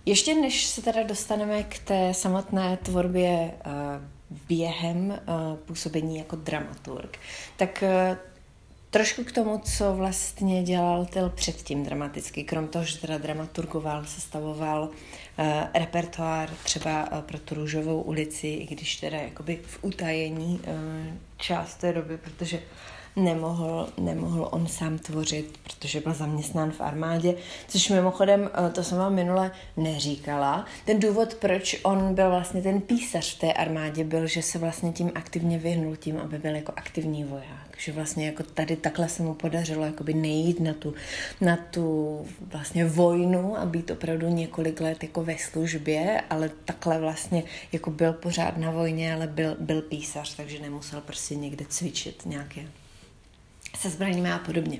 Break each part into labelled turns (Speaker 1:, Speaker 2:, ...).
Speaker 1: Ještě než se teda dostaneme k té samotné tvorbě během působení jako dramaturg, tak trošku k tomu, co vlastně dělal Tyl předtím dramaticky, krom toho, že teda dramaturgoval, sestavoval repertoár třeba pro tu Růžovou ulici, i když teda jakoby v utajení část té doby, protože nemohl on sám tvořit, protože byl zaměstnán v armádě, což mimochodem, to jsem vám minule neříkala. Ten důvod, proč on byl vlastně ten písař v té armádě, byl, že se vlastně tím aktivně vyhnul tím, aby byl jako aktivní voják. Že vlastně jako tady takhle se mu podařilo jakoby nejít na tu vlastně vojnu a být opravdu několik let jako ve službě, ale takhle vlastně jako byl pořád na vojně, ale byl písař, takže nemusel prostě někde cvičit nějaké se zbraněmi a podobně.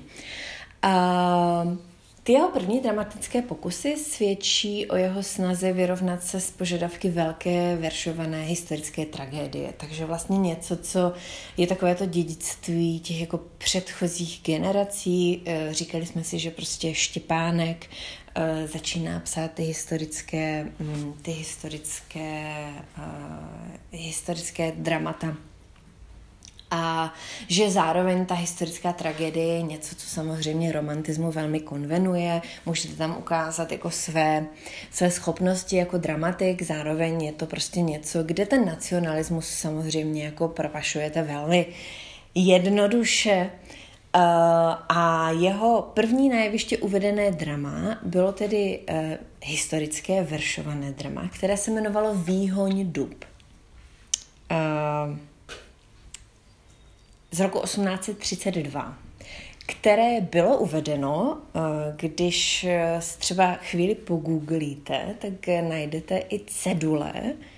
Speaker 1: Ty jeho první dramatické pokusy svědčí o jeho snaze vyrovnat se s požadavky velké veršované historické tragédie. Takže vlastně něco, co je takové to dědictví těch jako předchozích generací. Říkali jsme si, že prostě Štěpánek začíná psát ty historické dramata. A že zároveň ta historická tragédie je něco, co samozřejmě romantismu velmi konvenuje. Můžete tam ukázat jako své schopnosti jako dramatik, zároveň je to prostě něco, kde ten nacionalismus samozřejmě jako propašujete velmi jednoduše. A jeho první na jeviště uvedené drama bylo tedy historické veršované drama, které se jmenovalo Výhoň dub. Z roku 1832, které bylo uvedeno, když třeba chvíli pogooglíte, tak najdete i cedule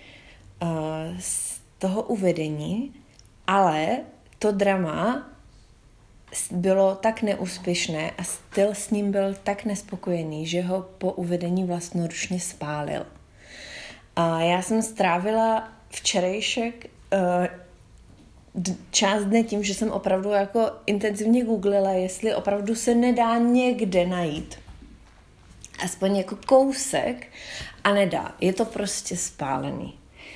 Speaker 1: z toho uvedení, ale to drama bylo tak neúspěšné a Tyl s ním byl tak nespokojený, že ho po uvedení vlastnoručně spálil. A já jsem strávila včerejšek část dne tím, že jsem opravdu jako intenzivně googlila, jestli opravdu se nedá někde najít aspoň jako kousek a nedá. Je to prostě spálený.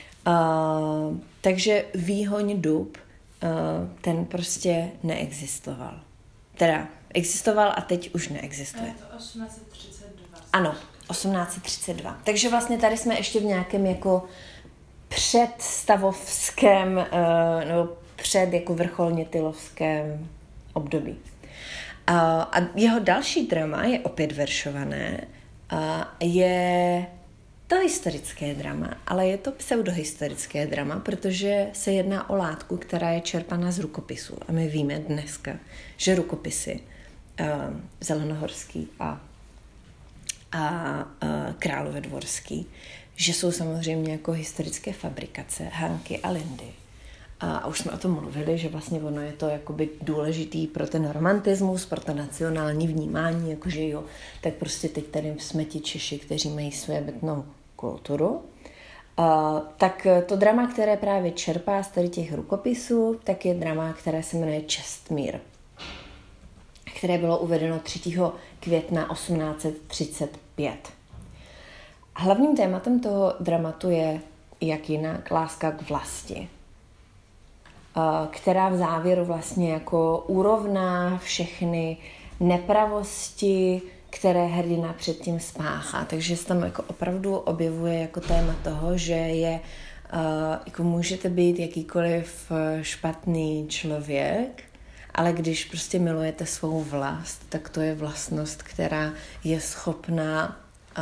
Speaker 1: Takže Výhoň dub, ten prostě neexistoval. Teda existoval a teď už neexistuje.
Speaker 2: Je to 1832.
Speaker 1: Ano, 1832. Takže vlastně tady jsme ještě v nějakém jako představovském nebo před jako vrcholně tylovském období. A jeho další drama je opět veršované. Je to historické drama, ale je to pseudohistorické drama, protože se jedná o látku, která je čerpaná z rukopisů. A my víme dneska, že rukopisy Zelenohorský a Královédvorský, že jsou samozřejmě jako historické fabrikace Hanky a Lindy. A už jsme o tom mluvili, že vlastně ono je to jakoby důležitý pro ten romantismus, pro to nacionální vnímání, jakože jo, tak prostě teď tady jsme ti Češi, kteří mají svébytnou kulturu. Tak to drama, které právě čerpá z tady těch rukopisů, tak je drama, které se jmenuje Čestmír, které bylo uvedeno 3. května 1835. Hlavním tématem toho dramatu je, jak jinak, láska k vlasti, která v závěru vlastně jako urovná všechny nepravosti, které hrdina předtím spáchá. Takže se tam jako opravdu objevuje jako téma toho, že je, jako můžete být jakýkoliv špatný člověk, ale když prostě milujete svou vlast, tak to je vlastnost, která je schopná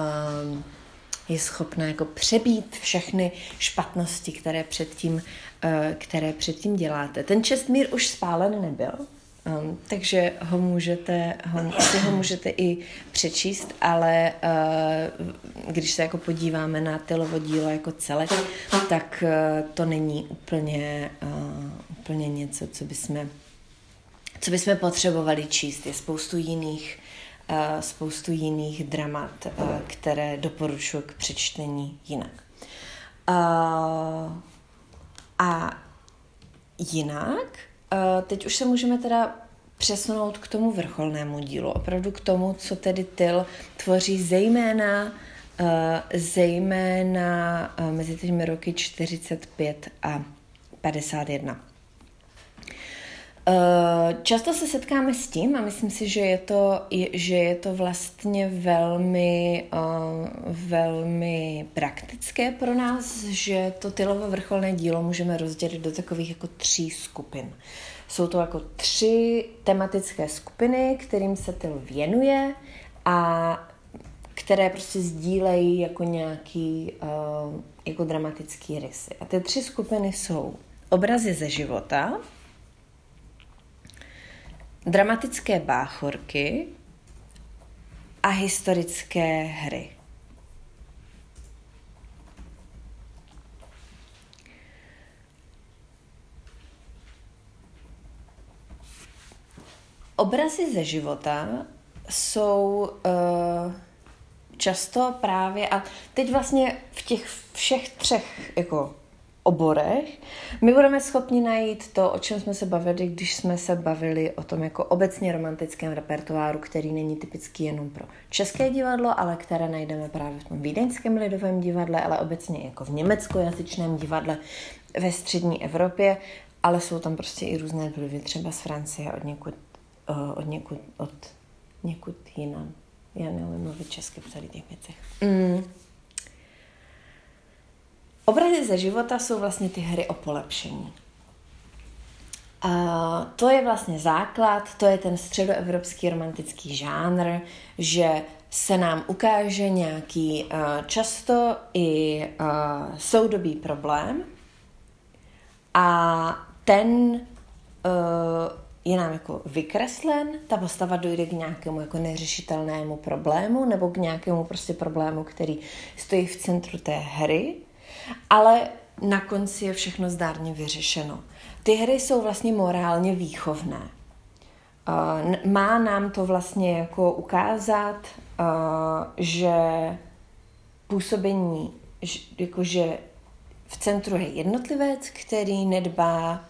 Speaker 1: jako přebít všechny špatnosti, které předtím děláte. Ten Čestmír už spálen nebyl, takže ho můžete i přečíst, ale když se jako podíváme na Tylovo dílo jako celek, tak to není úplně něco, co bychom potřebovali číst. Je spoustu jiných dramat, které doporučuji k přečtení jinak. A jinak, teď už se můžeme teda přesunout k tomu vrcholnému dílu, opravdu k tomu, co tedy Tyl tvoří zejména zejména mezi těmi roky 45 a 51. Často se setkáme s tím a myslím si, že je to vlastně velmi praktické pro nás, že to Tylovo vrcholné dílo můžeme rozdělit do takových jako 3 skupin. Jsou to jako 3 tematické skupiny, kterým se Tyl věnuje a které prostě sdílejí jako nějaký jako dramatický rysy. A ty 3 skupiny jsou obrazy ze života, dramatické báchorky a historické hry. Obrazy ze života jsou často právě, a teď vlastně v těch všech 3 jako oborech, my budeme schopni najít to, o čem jsme se bavili, když jsme se bavili o tom jako obecně romantickém repertoáru, který není typický jenom pro české divadlo, ale které najdeme právě v tom vídeňském lidovém divadle, ale obecně jako v německojazyčném divadle ve střední Evropě, ale jsou tam prostě i různé vlivy, třeba z Francie, od někud jinam. Já neumím mluvit česky v celých těch věcech. Obrazy ze života jsou vlastně ty hry o polepšení. A to je vlastně základ, to je ten středoevropský romantický žánr, že se nám ukáže nějaký často i soudobý problém a ten je nám jako vykreslen, ta postava dojde k nějakému jako neřešitelnému problému nebo k nějakému prostě problému, který stojí v centru té hry, ale na konci je všechno zdárně vyřešeno. Ty hry jsou vlastně morálně výchovné. Má nám to vlastně jako ukázat, že působení, jakože v centru je jednotlivec, který nedbá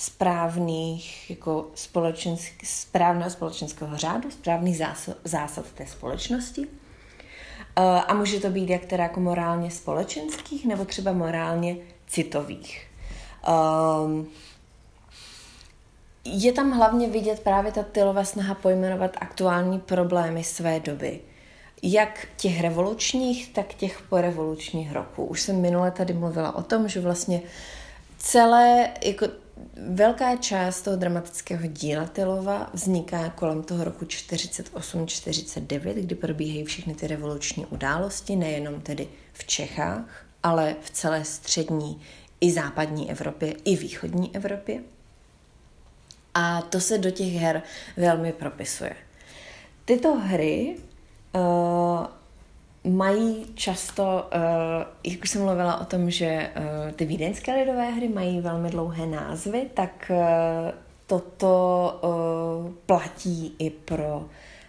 Speaker 1: správného společenského řádu, správných zásad té společnosti. A může to být jak teda jako morálně společenských, nebo třeba morálně citových. Je tam hlavně vidět právě ta Tylova snaha pojmenovat aktuální problémy své doby. Jak těch revolučních, tak těch porevolučních roků. Už jsem minule tady mluvila o tom, že vlastně velká část toho dramatického díla Tylova vzniká kolem toho roku 48-49, kdy probíhají všechny ty revoluční události, nejenom tedy v Čechách, ale v celé střední i západní Evropě, i východní Evropě. A to se do těch her velmi propisuje. Tyto hry mají často, jak už jsem mluvila o tom, že ty vídeňské lidové hry mají velmi dlouhé názvy, tak toto platí i pro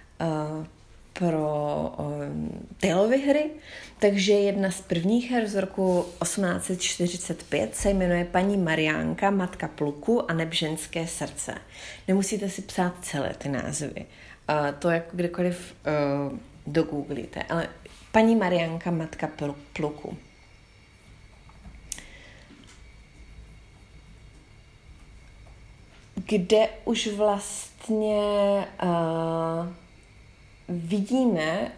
Speaker 1: Tylovy hry. Takže jedna z prvních her z roku 1845 se jmenuje Paní Mariánka, matka pluku a neb ženské srdce. Nemusíte si psát celé ty názvy. To jako kdekoliv dogooglíte, ale Paní Mariánka, matka pluku. Kde už vlastně vidíme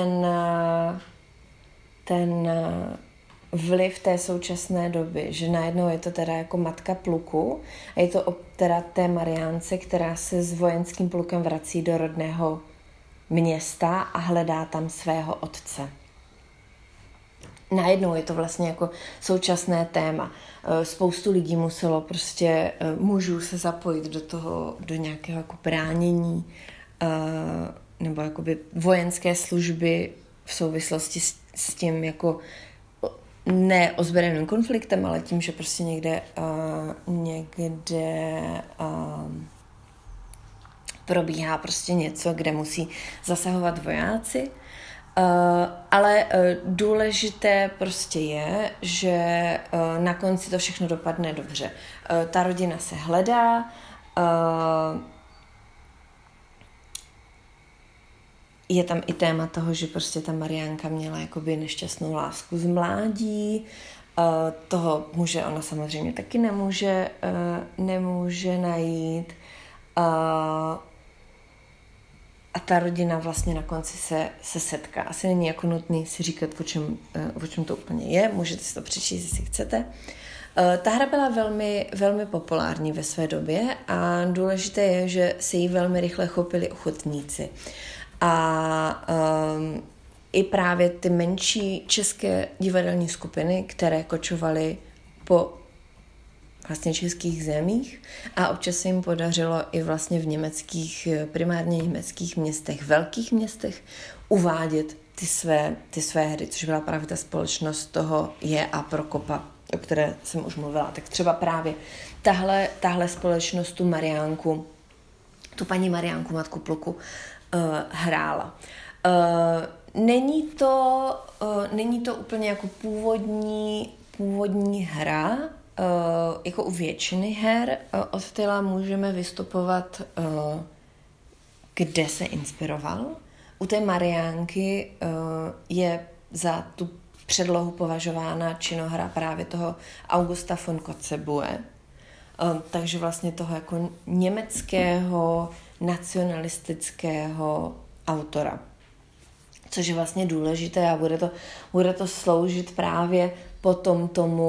Speaker 1: ten vliv té současné doby, že najednou je to teda jako matka pluku a je to teda té Mariánce, která se s vojenským plukem vrací do rodného města a hledá tam svého otce. Najednou je to vlastně jako současné téma. Spoustu lidí muselo prostě mužů se zapojit do nějakého jako bránění nebo jakoby vojenské služby v souvislosti s tím jako ne ozbrojeným konfliktem, ale tím, že prostě někde probíhá prostě něco, kde musí zasahovat vojáci. Ale důležité prostě je, že na konci to všechno dopadne dobře. Ta rodina se hledá, je tam i téma toho, že prostě ta Mariánka měla jakoby nešťastnou lásku z mládí, toho muže ona samozřejmě taky nemůže najít. A ta rodina vlastně na konci se setká. Asi není jako nutný si říkat, o čem to úplně je, můžete si to přečíst, jestli chcete. Ta hra byla velmi, velmi populární ve své době a důležité je, že se jí velmi rychle chopili ochotníci. A i právě ty menší české divadelní skupiny, které kočovaly po vlastně českých zemích a občas se jim podařilo i vlastně v primárně německých městech, velkých městech uvádět ty své hry, což byla právě ta společnost toho J.A. Prokopa, o které jsem už mluvila. Tak třeba právě tahle společnost tu Mariánku, tu paní Mariánku Matku Pluku hrála. Není to úplně jako původní hra, jako u většiny her od Tyla můžeme vystupovat, kde se inspiroval. U té Mariánky je za tu předlohu považována činohra právě toho Augusta von Kotzebue, takže vlastně toho jako německého nacionalistického autora. Což je vlastně důležité a bude to sloužit právě potom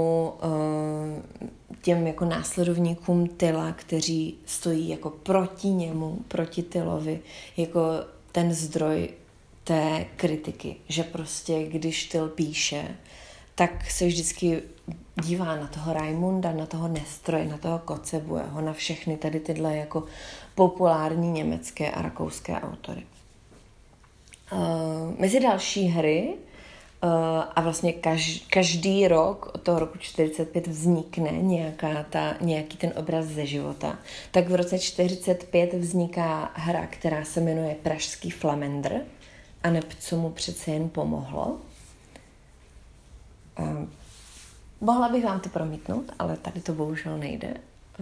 Speaker 1: těm jako následovníkům Tyla, kteří stojí jako proti němu, proti Tylovi, jako ten zdroj té kritiky, že prostě když Tyl píše, tak se vždycky dívá na toho Raimunda, na toho Nestroje, na toho Kotzebueho, na všechny tady tyhle jako populární německé a rakouské autory. Mezi další hry a vlastně každý rok od toho roku 45 vznikne nějaký ten obraz ze života, tak v roce 45 vzniká hra, která se jmenuje Pražský Flamendr a neb co mu přece jen pomohlo. Mohla bych vám to promítnout, ale tady to bohužel nejde.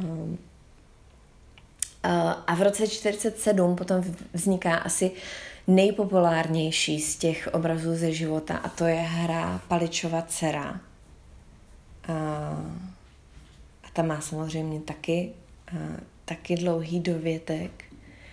Speaker 1: A v roce 47 potom vzniká asi nejpopulárnější z těch obrazů ze života a to je hra Paličova dcera. A ta má samozřejmě taky dlouhý dovětek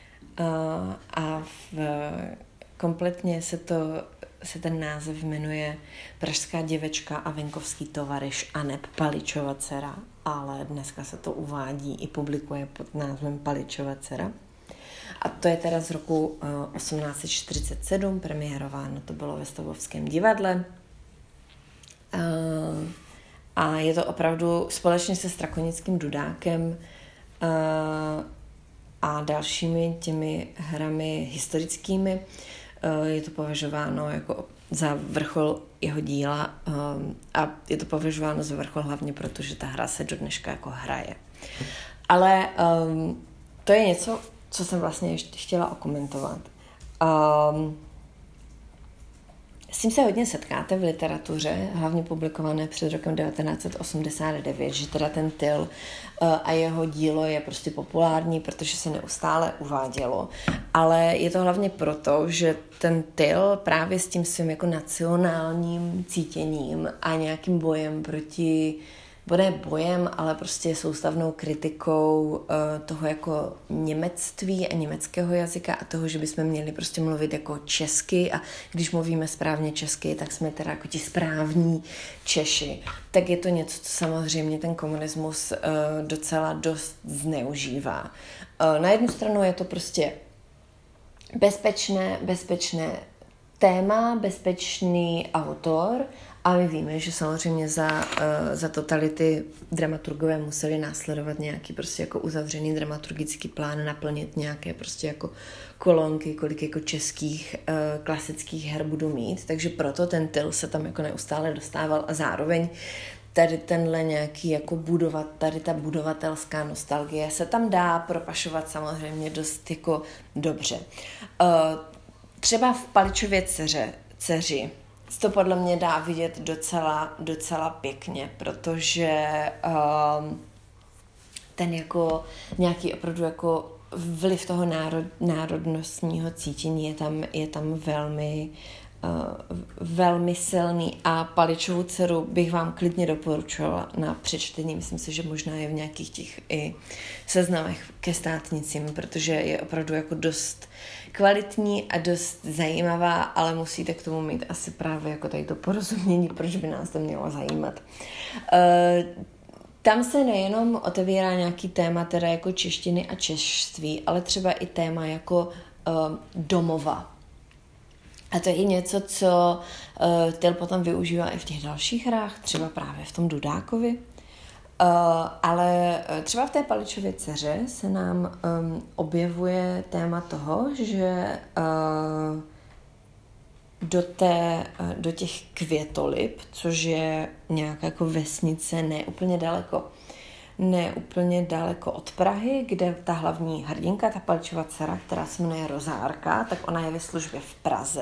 Speaker 1: a kompletně se ten název jmenuje Pražská děvečka a venkovský tovaryš aneb Paličova dcera, ale dneska se to uvádí i publikuje pod názvem Paličova dcera. A to je teda z roku 1847, premiérováno to bylo ve Stavovském divadle. A je to opravdu společně se Strakonickým Dudákem a dalšími těmi hrami historickými. Je to považováno jako za vrchol jeho díla a je to považováno za vrchol hlavně proto, že ta hra se do dneška jako hraje. Ale to je něco, co jsem vlastně ještě chtěla okomentovat. S tím se hodně setkáte v literatuře, hlavně publikované před rokem 1989, že teda ten Tyl a jeho dílo je prostě populární, protože se neustále uvádělo, ale je to hlavně proto, že ten Tyl právě s tím svým jako nacionálním cítěním a nějakým bojem ale prostě soustavnou kritikou toho jako němectví a německého jazyka a toho, že bychom měli prostě mluvit jako česky a když mluvíme správně česky, tak jsme teda jako ti správní Češi. Tak je to něco, co samozřejmě ten komunismus docela dost zneužívá. Na jednu stranu je to prostě bezpečné téma, bezpečný autor, a my víme, že samozřejmě za totality dramaturgové museli následovat nějaký prostě jako uzavřený dramaturgický plán, naplnit nějaké prostě jako kolonky, kolik jako českých klasických her budu mít, takže proto ten Tyl se tam jako neustále dostával a zároveň tady tenhle nějaký jako tady ta budovatelská nostalgie se tam dá propašovat samozřejmě dost jako dobře. Třeba v Paličově dceři to podle mě dá vidět docela pěkně, protože ten jako nějaký opravdu jako vliv toho národnostního cítění je tam velmi silný a Paličovu dceru bych vám klidně doporučovala na přečtení. Myslím si, že možná je v nějakých těch i seznamech ke státnicím, protože je opravdu jako dost kvalitní a dost zajímavá, ale musíte k tomu mít asi právě jako tady to porozumění, proč by nás to mělo zajímat. Tam se nejenom otevírá nějaký téma, teda jako češtiny a češství, ale třeba i téma jako domova. A to je něco, co Tyl potom využívá i v těch dalších hrách, třeba právě v tom Dudákovi. Ale třeba v té Paličově dceře se nám objevuje téma toho, že do těch Květolip, což je nějaká jako vesnice ne úplně daleko od Prahy, kde ta hlavní hrdinka, ta Paličova dcera, která se jmenuje Rozárka, tak ona je ve službě v Praze.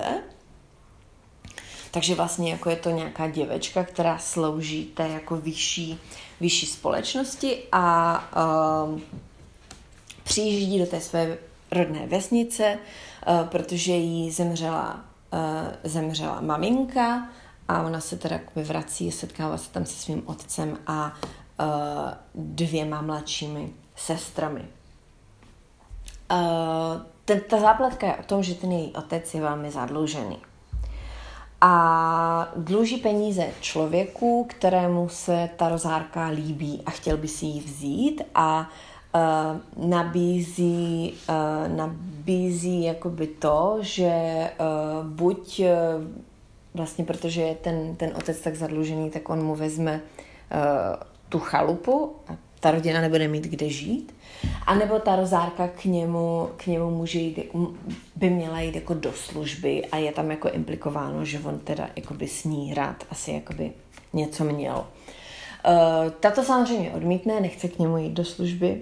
Speaker 1: Takže vlastně jako je to nějaká děvečka, která slouží té jako vyšší společnosti a přijíždí do té své rodné vesnice, protože jí zemřela maminka a ona se teda vrací, setkává se tam se svým otcem a 2 mladšími sestrami. Ta zápletka je o tom, že ten její otec je velmi zadlužený. A dluží peníze člověku, kterému se ta Rozárka líbí a chtěl by si ji vzít a nabízí jakoby to, že buď vlastně, protože je ten otec tak zadlužený, tak on mu vezme tu chalupu a ta rodina nebude mít kde žít, anebo ta Rozárka k němu může jít, by měla jít jako do služby a je tam jako implikováno, že on teda jakoby s ní rád asi jakoby něco měl. Tato samozřejmě odmítne, nechce k němu jít do služby,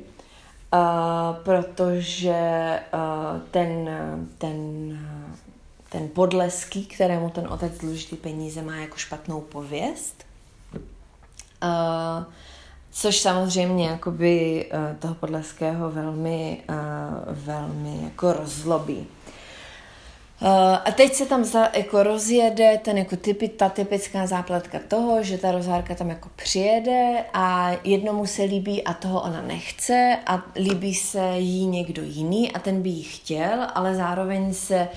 Speaker 1: protože ten Podleský, kterému ten otec dluží ty peníze, má jako špatnou pověst. Což samozřejmě jakoby toho Podleského velmi jako rozzlobí. A teď se tam jako rozjede ta typická zápletka toho, že ta Rozárka tam jako přijede a jednomu se líbí a toho ona nechce a líbí se jí někdo jiný a ten by jí chtěl, ale zároveň se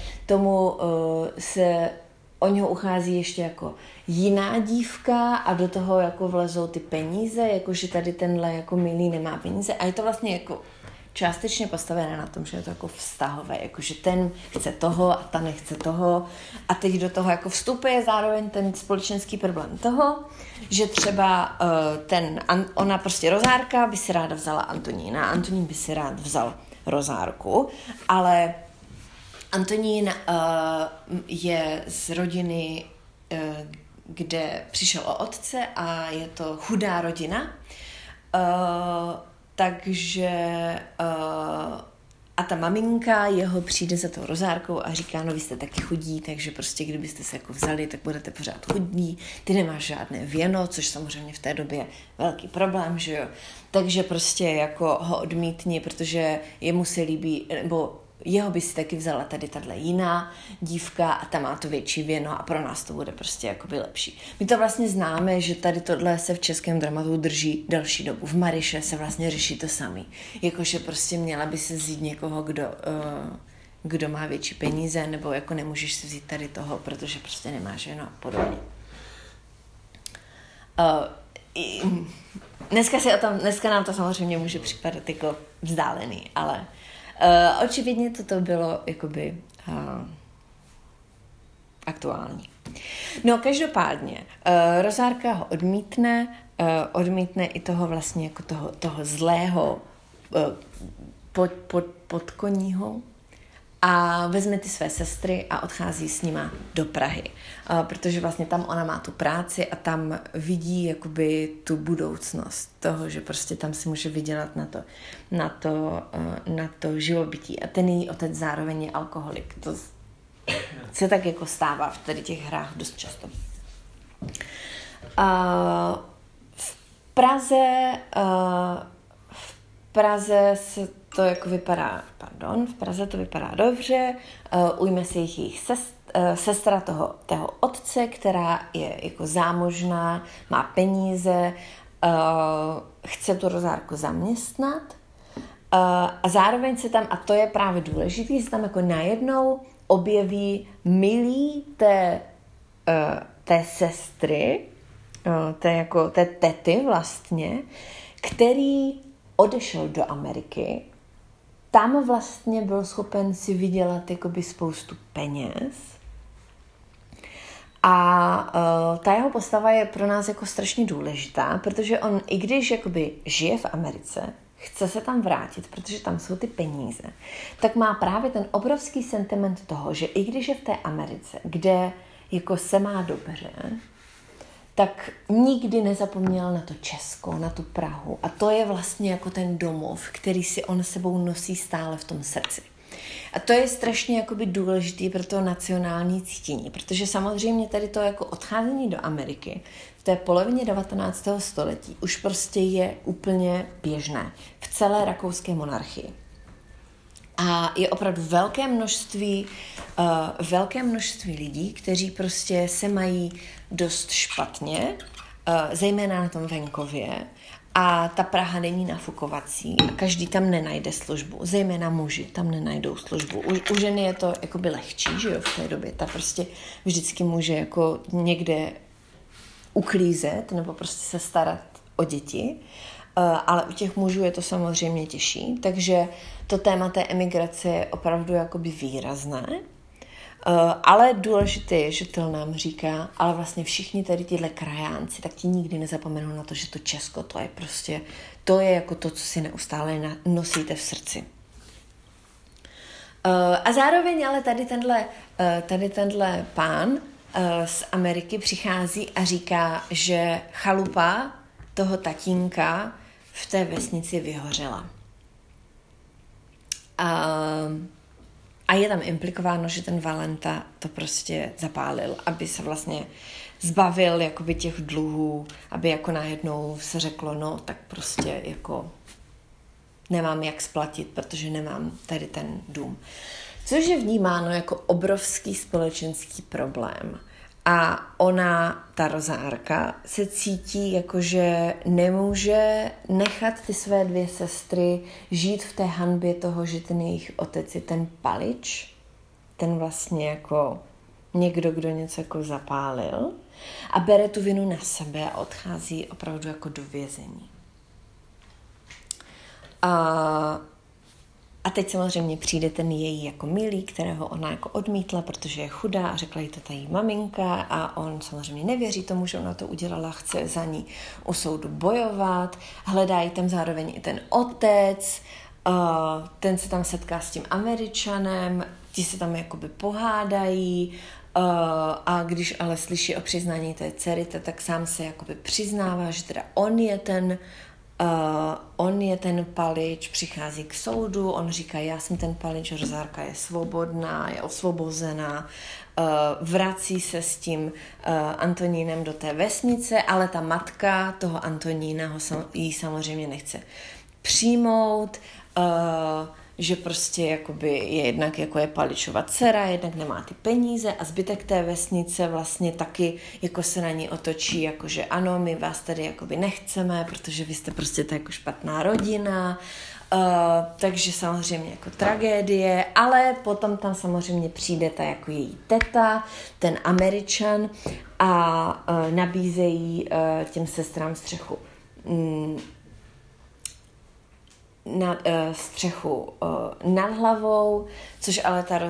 Speaker 1: o něho uchází ještě jako jiná dívka a do toho jako vlezou ty peníze, jakože tady tenhle jako milý nemá peníze a je to vlastně jako částečně postavené na tom, že je to jako vztahové, jakože ten chce toho a ta nechce toho a teď do toho jako vstupuje zároveň ten společenský problém toho, že třeba ona prostě Rozárka by si ráda vzala Antonína, Antonín by si rád vzal Rozárku, ale Antonín je z rodiny, kde přišel o otce a je to chudá rodina, takže a ta maminka jeho přijde za tou Rozárkou a říká, no vy jste taky chudí, takže prostě kdybyste se jako vzali, tak budete pořád chudí, ty nemáš žádné věno, což samozřejmě v té době je velký problém, že jo. Takže prostě jako ho odmítni, protože jemu se líbí, nebo jeho by si taky vzala tady tahle jiná dívka a ta má to větší věno a pro nás to bude prostě jakoby lepší. My to vlastně známe, že tady tohle se v českém dramatu drží další dobu. V Maryše se vlastně řeší to samý. Jakože prostě měla by se vzít někoho, kdo má větší peníze, nebo jako nemůžeš si vzít tady toho, protože prostě nemáš věno a podobně. Dneska nám to samozřejmě může připadat jako vzdálený, ale očividně toto bylo jakoby aktuální. No každopádně, Rozárka ho odmítne i toho vlastně jako toho zlého podkoního a vezme ty své sestry a odchází s nima do Prahy, protože vlastně tam ona má tu práci a tam vidí jakoby tu budoucnost toho, že prostě tam si může vydělat na to živobytí. A ten její otec zároveň je alkoholik. To se tak jako stává v tady těch hrách dost často. V Praze se to jako vypadá, v Praze to vypadá dobře, ujme se jejich sestra toho otce, která je jako zámožná, má peníze, chce tu Rozárku zaměstnat a zároveň se tam, a to je právě důležité, se tam jako najednou objeví milí té sestry, té tety vlastně, který odešel do Ameriky, tam vlastně byl schopen si vydělat jakoby spoustu peněz a ta jeho postava je pro nás jako strašně důležitá, protože on, i když jakoby žije v Americe, chce se tam vrátit, protože tam jsou ty peníze, tak má právě ten obrovský sentiment toho, že i když je v té Americe, kde jako se má dobře, tak nikdy nezapomněl na to Česko, na tu Prahu. A to je vlastně jako ten domov, který si on sebou nosí stále v tom srdci. A to je strašně jakoby důležitý pro to nacionální cítění, protože samozřejmě tady to jako odcházení do Ameriky v té polovině 19. století už prostě je úplně běžné v celé rakouské monarchii. A je opravdu velké množství lidí, kteří prostě se mají dost špatně, zejména na tom venkově, a ta Praha není nafukovací a každý tam nenajde službu, zejména muži tam nenajdou službu. U ženy je to jakoby lehčí, že jo, v té době, ta prostě vždycky může jako někde uklízet nebo prostě se starat o děti, ale u těch mužů je to samozřejmě těžší, takže to téma té emigrace je opravdu jakoby výrazné, ale důležité je, že to nám říká, ale vlastně všichni tady tyhle krajánci, tak ti nikdy nezapomenou na to, že to Česko, to je prostě, to je jako to, co si neustále nosíte v srdci. A zároveň ale tady tenhle pán z Ameriky přichází a říká, že chalupa toho tatínka v té vesnici vyhořela. A je tam implikováno, že ten Valenta to prostě zapálil, aby se vlastně zbavil jakoby těch dluhů, aby jako najednou se řeklo, no tak prostě jako nemám jak splatit, protože nemám tady ten dům. Což je vnímáno jako obrovský společenský problém. A ona, ta Rozárka, se cítí jako, že nemůže nechat ty své dvě sestry žít v té hanbě toho, že ten jejich otec je ten palič, ten vlastně jako někdo, kdo něco jako zapálil a bere tu vinu na sebe a odchází opravdu jako do vězení. A teď samozřejmě přijde ten její jako milý, kterého ona jako odmítla, protože je chudá a řekla jí to ta její maminka a on samozřejmě nevěří tomu, že ona to udělala, chce za ní u soudu bojovat, hledá jí tam zároveň i ten otec, ten se tam setká s tím Američanem, ti se tam jakoby pohádají a když ale slyší o přiznání té dcery, tak sám se jakoby přiznává, že teda on je ten palič, přichází k soudu, on říká, já jsem ten palič, Rozárka je svobodná, je osvobozená, vrací se s tím Antonínem do té vesnice, ale ta matka toho Antonína jí samozřejmě nechce přijmout, že prostě jakoby je jednak jako je paličova dcera, jednak nemá ty peníze a zbytek té vesnice vlastně taky jako se na ní otočí, jakože ano, my vás tady jakoby nechceme, protože vy jste prostě ta jako špatná rodina, takže samozřejmě jako tragédie, ale potom tam samozřejmě přijde ta jako její teta, ten Američan a nabízejí těm sestrám střechu nad hlavou, což ale ta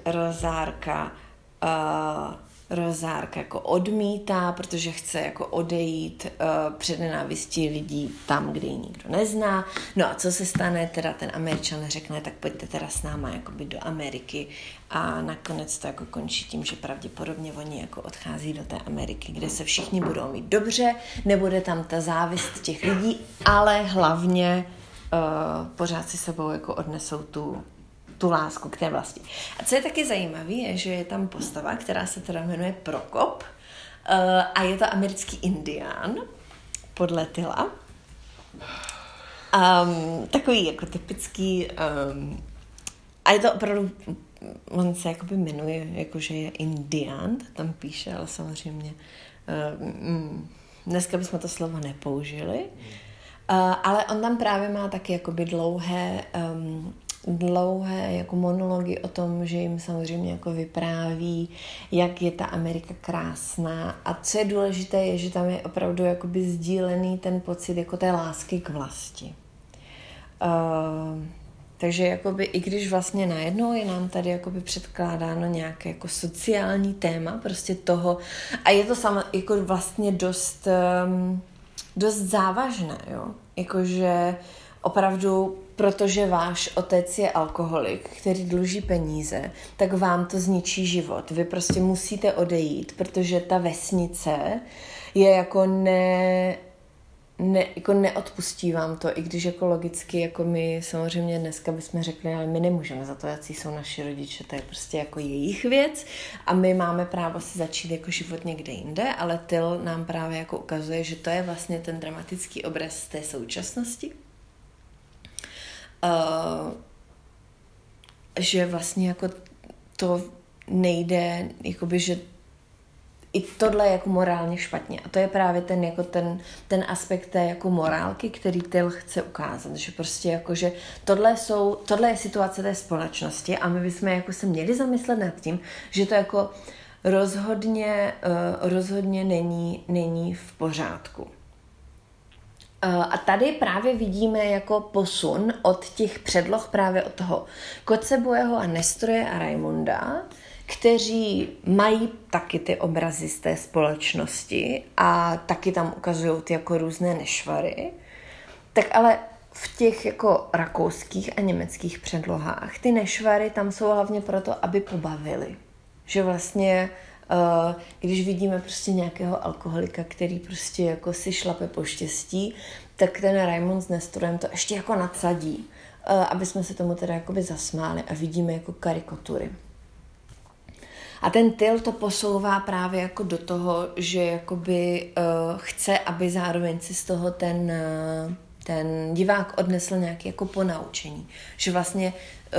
Speaker 1: Rozárka jako odmítá, protože chce jako odejít před nenávistí lidí tam, kde ji nikdo nezná. No a co se stane, teda ten Američan řekne, tak pojďte teda s náma jakoby do Ameriky a nakonec to jako končí tím, že pravděpodobně oni jako odchází do té Ameriky, kde se všichni budou mít dobře, nebude tam ta závist těch lidí, ale hlavně pořád si sebou jako odnesou tu lásku k té vlasti. A co je taky zajímavé, je, že je tam postava, která se teda jmenuje Prokop a je to americký indián podle Tyla. Takový jako typický, a je to opravdu, on se jakoby jmenuje, jakože je Indián, tam píše, ale samozřejmě dneska bychom to slovo nepoužili, ale on tam právě má taky jakoby dlouhé jako monology o tom, že jim samozřejmě jako vypráví, jak je ta Amerika krásná, a co je důležité je, že tam je opravdu jakoby sdílený ten pocit jako té lásky k vlasti. Takže jakoby, i když vlastně najednou je nám tady jakoby předkládáno nějaké jako sociální téma prostě toho, a je to jako vlastně dost závažné, jo? Jakože opravdu, protože váš otec je alkoholik, který dluží peníze, tak vám to zničí život. Vy prostě musíte odejít, protože ta vesnice je jako jako neodpustí vám to, i když jako logicky, jako my samozřejmě dneska bychom řekli, ale my nemůžeme za to, jaký jsou naši rodiče, to je prostě jako jejich věc a my máme právo si začít jako život někde jinde, ale Till nám právě jako ukazuje, že to je vlastně ten dramatický obraz té současnosti. Že vlastně jako to nejde, jakoby, že i tohle je jako morálně špatně. A to je právě ten aspekt té jako morálky, který Till chce ukázat. Že prostě jako, že tohle je situace té společnosti a my bychom jako se měli zamyslet nad tím, že to jako rozhodně není v pořádku. A tady právě vidíme jako posun od těch předloh právě od toho Kotzebueho a Nestroje a Raimunda, kteří mají taky ty obrazy z té společnosti a taky tam ukazují ty jako různé nešvary, tak ale v těch jako rakouských a německých předlohách ty nešvary tam jsou hlavně proto, aby pobavili. Že vlastně když vidíme prostě nějakého alkoholika, který prostě jako si šlape po štěstí, tak ten Raimund s Nestorem to ještě jako nadsadí, aby jsme se tomu teda jakoby zasmáli a vidíme jako karikatury. A ten Till to posouvá právě jako do toho, že jakoby chce, aby zároveň si z toho ten divák odnesl nějaké jako ponaučení. Že vlastně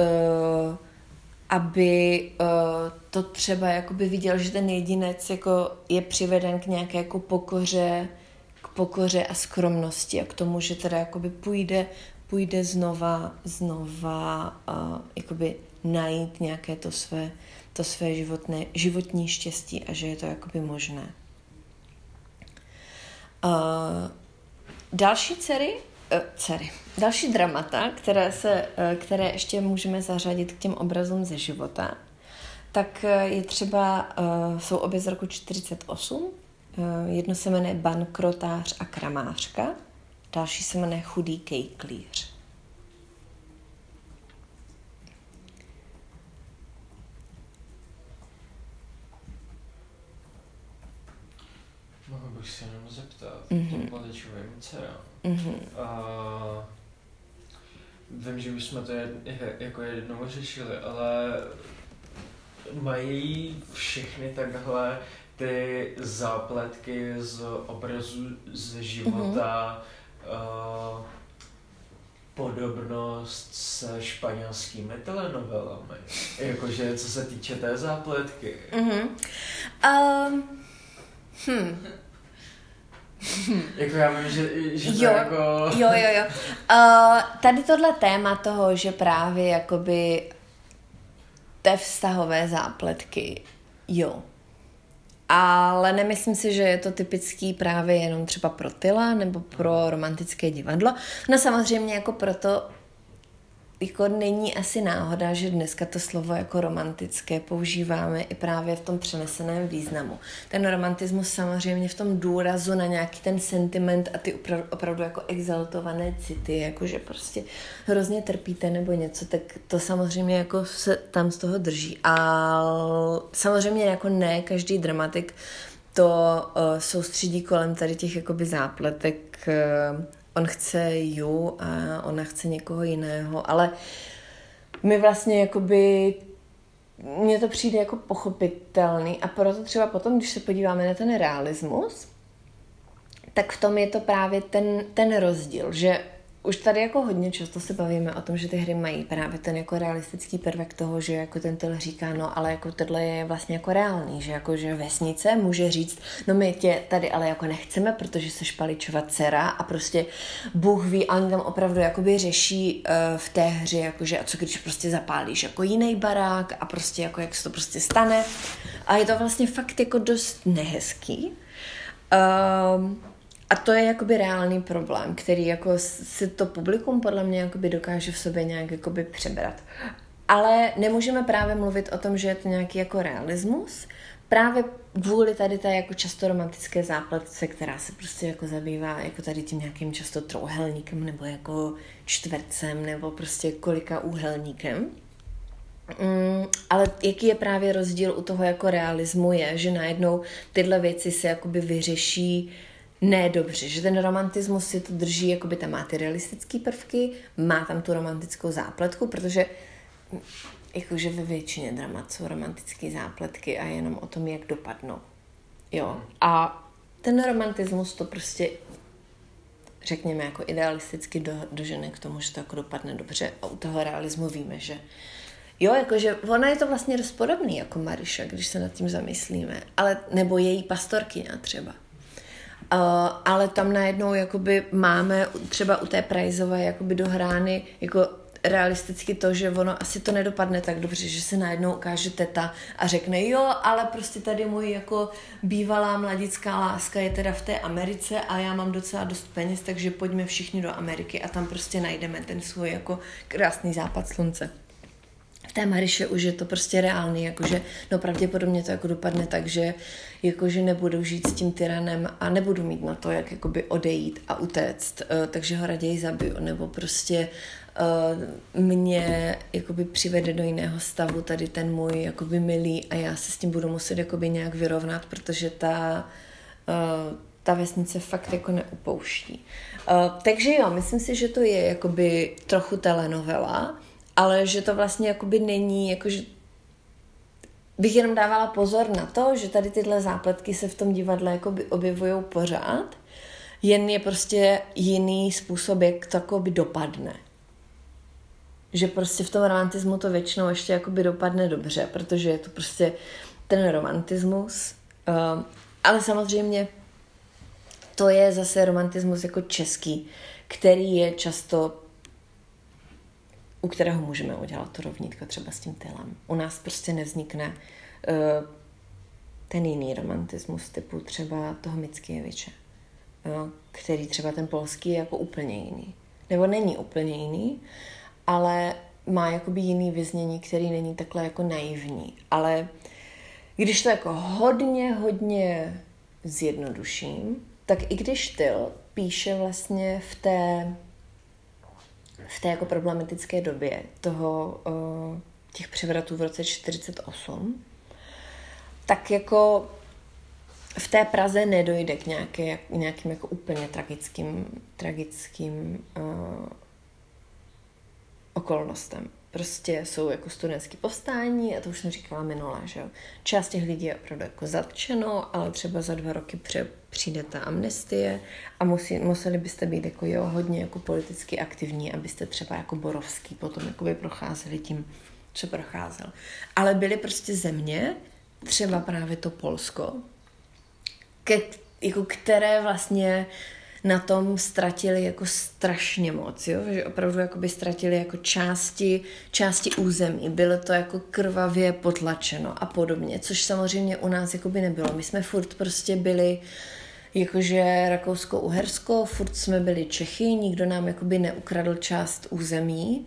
Speaker 1: aby to třeba jakoby viděl, že ten jedinec jako je přiveden k nějaké jako pokoře a skromnosti a k tomu, že teda jakoby půjde znova jakoby najít nějaké to své životní štěstí a že je to jakoby možné. Další dramata, které ještě můžeme zařadit k těm obrazům ze života, tak je třeba, jsou obě z roku 1948. Jedno se jmenuje Bankrotář a kramářka, další se jmenuje Chudý kejklíř.
Speaker 3: Mohl bych se jenom zeptat, mladečovým dcerám. Vím, že už jsme to jako jednou řešili, ale mají všechny takhle ty zápletky z obrazu ze života podobnost se španělskými telenovelami? Jakože co se týče té zápletky. Jako já vím, že to jako...
Speaker 1: Jo. Tady tohle téma toho, že právě jakoby té vztahové zápletky, jo. Ale nemyslím si, že je to typický právě jenom třeba pro Tilla nebo pro romantické divadlo. No samozřejmě jako proto jako není asi náhoda, že dneska to slovo jako romantické používáme i právě v tom přeneseném významu. Ten romantismus samozřejmě v tom důrazu na nějaký ten sentiment a ty opravdu jako exaltované city, jakože prostě hrozně trpíte nebo něco, tak to samozřejmě jako se tam z toho drží. A samozřejmě jako ne každý dramatik to soustředí kolem tady těch jakoby zápletek. On chce ju a ona chce někoho jiného, ale my vlastně jakoby, mně to přijde jako pochopitelný a proto třeba potom, když se podíváme na ten realismus, tak v tom je to právě ten rozdíl, že už tady jako hodně často se bavíme o tom, že ty hry mají právě ten jako realistický prvek toho, že jako ten Tyl říká, no ale jako tohle je vlastně jako reálný, že jako že vesnice může říct, no my tě tady ale jako nechceme, protože jsi Špaličova dcera a prostě Bůh ví, a oni tam opravdu jakoby řeší v té hře, jakože a co když prostě zapálíš jako jiný barák a prostě jako jak se to prostě stane a je to vlastně fakt jako dost nehezký. A to je jakoby reálný problém, který jako si to publikum podle mě jakoby dokáže v sobě nějak jakoby přebrat. Ale nemůžeme právě mluvit o tom, že je to nějaký jako realismus, právě kvůli tady té jako často romantické zápletce, která se prostě jako zabývá jako tady tím nějakým často trouhelníkem nebo jako čtvercem nebo prostě kolika úhelníkem. Ale jaký je právě rozdíl u toho jako realismu je, že najednou tyhle věci se jakoby vyřeší ne dobře, že ten romantismus si to drží, jakoby tam má ty realistické prvky, má tam tu romantickou zápletku, protože jakože ve většině dramat jsou romantické zápletky a jenom o tom, jak dopadnou. Jo. A ten romantismus to prostě řekněme jako idealisticky dožene k tomu, že to jako dopadne dobře a u toho realismu víme, že jo, jakože ona je to vlastně dost podobný jako Maryša, když se nad tím zamyslíme, ale nebo její pastorkyně třeba. Ale tam najednou jakoby máme třeba u té Priceové jakoby dohrány jako realisticky to, že ono asi to nedopadne tak dobře, že se najednou ukáže teta a řekne jo, ale prostě tady můj jako bývalá mladická láska je teda v té Americe a já mám docela dost peněz, takže pojďme všichni do Ameriky a tam prostě najdeme ten svůj jako krásný západ slunce. V té Maryše už je to prostě reálný, jakože no pravděpodobně to jako dopadne tak, že jakože nebudu žít s tím tyranem a nebudu mít na to, jak jakoby odejít a utéct, takže ho raději zabiju, nebo prostě mě jakoby přivede do jiného stavu tady ten můj jakoby milý a já se s tím budu muset jakoby nějak vyrovnat, protože ta vesnice fakt jako neupouští. Takže jo, myslím si, že to je jakoby trochu telenovela, ale že to vlastně jakoby není, jakože bych jenom dávala pozor na to, že tady tyhle zápletky se v tom divadle jakoby objevujou pořád, jen je prostě jiný způsob, jak to jakoby dopadne. Že prostě v tom romantismu to většinou ještě jakoby dopadne dobře, protože je to prostě ten romantismus. Ale samozřejmě to je zase romantismus jako český, který je často u kterého můžeme udělat to rovnítko třeba s tím Tylem. U nás prostě nevznikne ten jiný romantismus typu třeba toho Mickiewicza, který třeba ten polský je jako úplně jiný. Nebo není úplně jiný, ale má jakoby jiný vyznění, který není takhle jako naivní. Ale když to jako hodně zjednoduším, tak i když Tyl píše vlastně v té jako problematické době těch převratů v roce 1948, tak jako v té Praze nedojde k nějakým jako úplně tragickým okolnostem. Prostě jsou jako studentské povstání a to už jsem říkala minule, že jo. Část těch lidí je opravdu jako zatčeno, ale třeba za 2 roky přijde ta amnestie a museli byste být jako hodně jako politicky aktivní, abyste třeba jako Borovský potom jakoby procházeli tím, co procházel. Ale byly prostě země, třeba právě to Polsko, které vlastně na tom ztratili jako strašně moc, jo? Že opravdu jakoby ztratili jako části území, bylo to jako krvavě potlačeno a podobně, což samozřejmě u nás jakoby nebylo. My jsme furt prostě byli jakože Rakousko-Uhersko, furt jsme byli Čechy, nikdo nám jakoby neukradl část území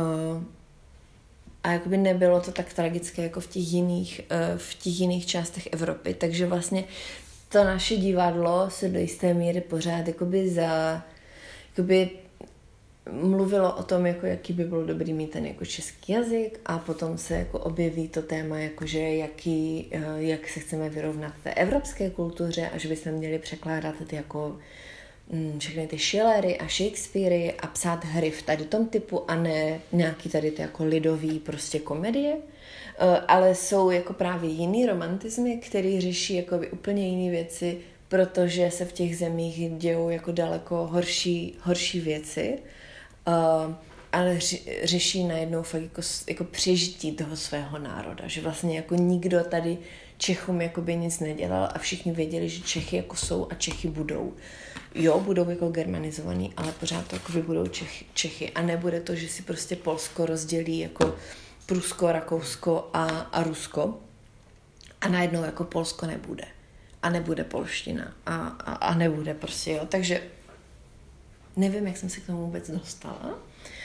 Speaker 1: a jakoby nebylo to tak tragické jako v těch jiných částech Evropy, takže vlastně to naše divadlo se do jisté míry pořád jakoby mluvilo o tom, jako jaký by bylo dobrý mít ten jako český jazyk a potom se jako objeví to téma, jakože jak se chceme vyrovnat té evropské kultuře a že bychom měli překládat ty jako všechny ty Schillery a Shakespeary a psát hry v tady tom typu a ne nějaký tady ty jako lidový prostě komedie. Ale jsou jako právě jiný romantismy, který řeší jako úplně jiné věci, protože se v těch zemích dějou jako daleko horší věci. ale řeší najednou fakt jako přežití toho svého národa, že vlastně jako nikdo tady Čechům jakoby nic nedělal a všichni věděli, že Čechy jako jsou a Čechy budou. Jo, budou jako germanizovaný, ale pořád to jakoby budou Čechy a nebude to, že si prostě Polsko rozdělí jako Prusko, Rakousko a Rusko a najednou jako Polsko nebude. A nebude polština a nebude prostě, jo. Takže nevím, jak jsem se k tomu vůbec dostala.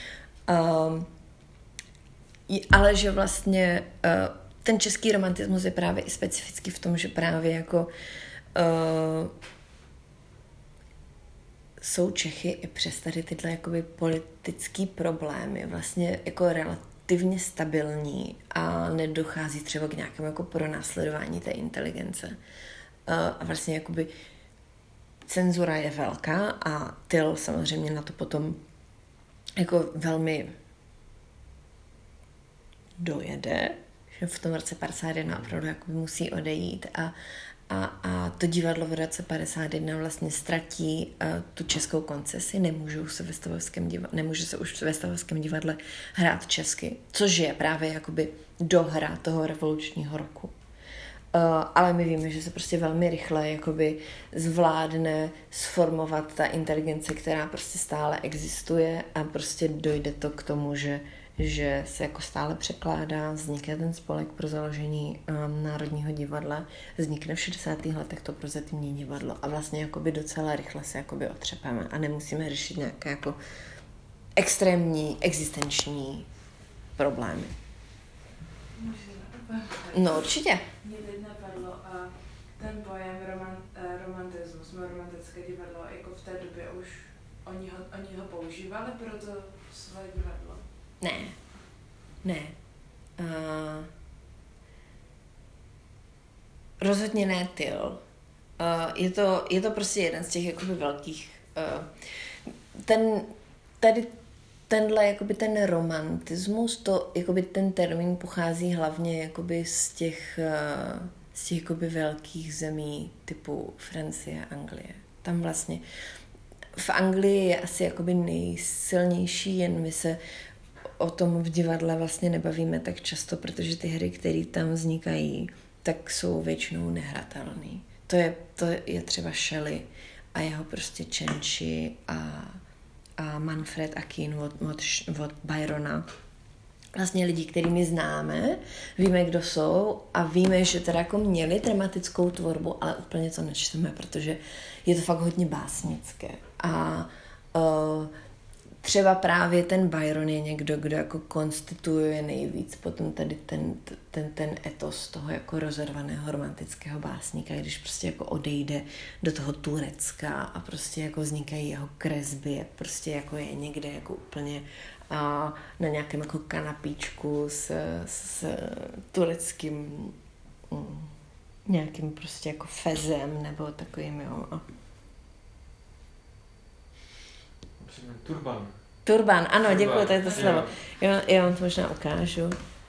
Speaker 1: Ale že vlastně ten český romantismus je právě i specifický v tom, že právě jako jsou Čechy i přes tady tyhle jakoby politický problémy vlastně jako relativně stabilní a nedochází třeba k nějakému jako pronásledování té inteligence. A vlastně jakoby cenzura je velká a Tyl samozřejmě na to potom jako velmi dojede, že v tom roce 51 opravdu jako musí odejít a to divadlo v roce 51 vlastně ztratí tu českou koncesi, nemůže se už ve Stavovském divadle hrát česky, což je právě jakoby dohra toho revolučního roku. Ale my víme, že se prostě velmi rychle jakoby zvládne sformovat ta inteligence, která prostě stále existuje a prostě dojde to k tomu, že se jako stále překládá, vznikne ten spolek pro založení Národního divadla, vznikne v 60. letech to prozatímní divadlo a vlastně jakoby docela rychle se jakoby otřepeme a nemusíme řešit nějaké jako extrémní existenční problémy. No určitě.
Speaker 2: Mě teď napadlo a ten pojem romantismus, romantické divadlo, jako v té době už oni ho používali pro to své divadlo?
Speaker 1: Ne. Rozhodně ne Tyl. Je to prostě jeden z těch jakoby velkých tenhle jakoby ten romantismus, to jakoby ten termín pochází hlavně jakoby z těch jakoby velkých zemí typu Francie, Anglie. Tam vlastně v Anglii je asi jakoby nejsilnější, jen my se o tom v divadle vlastně nebavíme tak často, protože ty hry, které tam vznikají, tak jsou většinou nehratelné. To je třeba Shelley a jeho prostě Čenči a Manfred a Kean od Byrona. Vlastně lidi, kterými známe, víme, kdo jsou a víme, že teda jako měli dramatickou tvorbu, ale úplně to nečteme, protože je to fakt hodně básnické. A třeba právě ten Byron je někdo, kdo jako konstituuje nejvíc potom tady ten etos toho jako rozervaného romantického básníka, když prostě jako odejde do toho Turecka a prostě jako vznikají jeho kresby, jak prostě jako je někde jako úplně na nějakém jako kanapíčku s tureckým nějakým prostě jako fezem nebo takovým, jo. Turban, ano, děkuji, to je to slovo. Já vám to možná ukážu.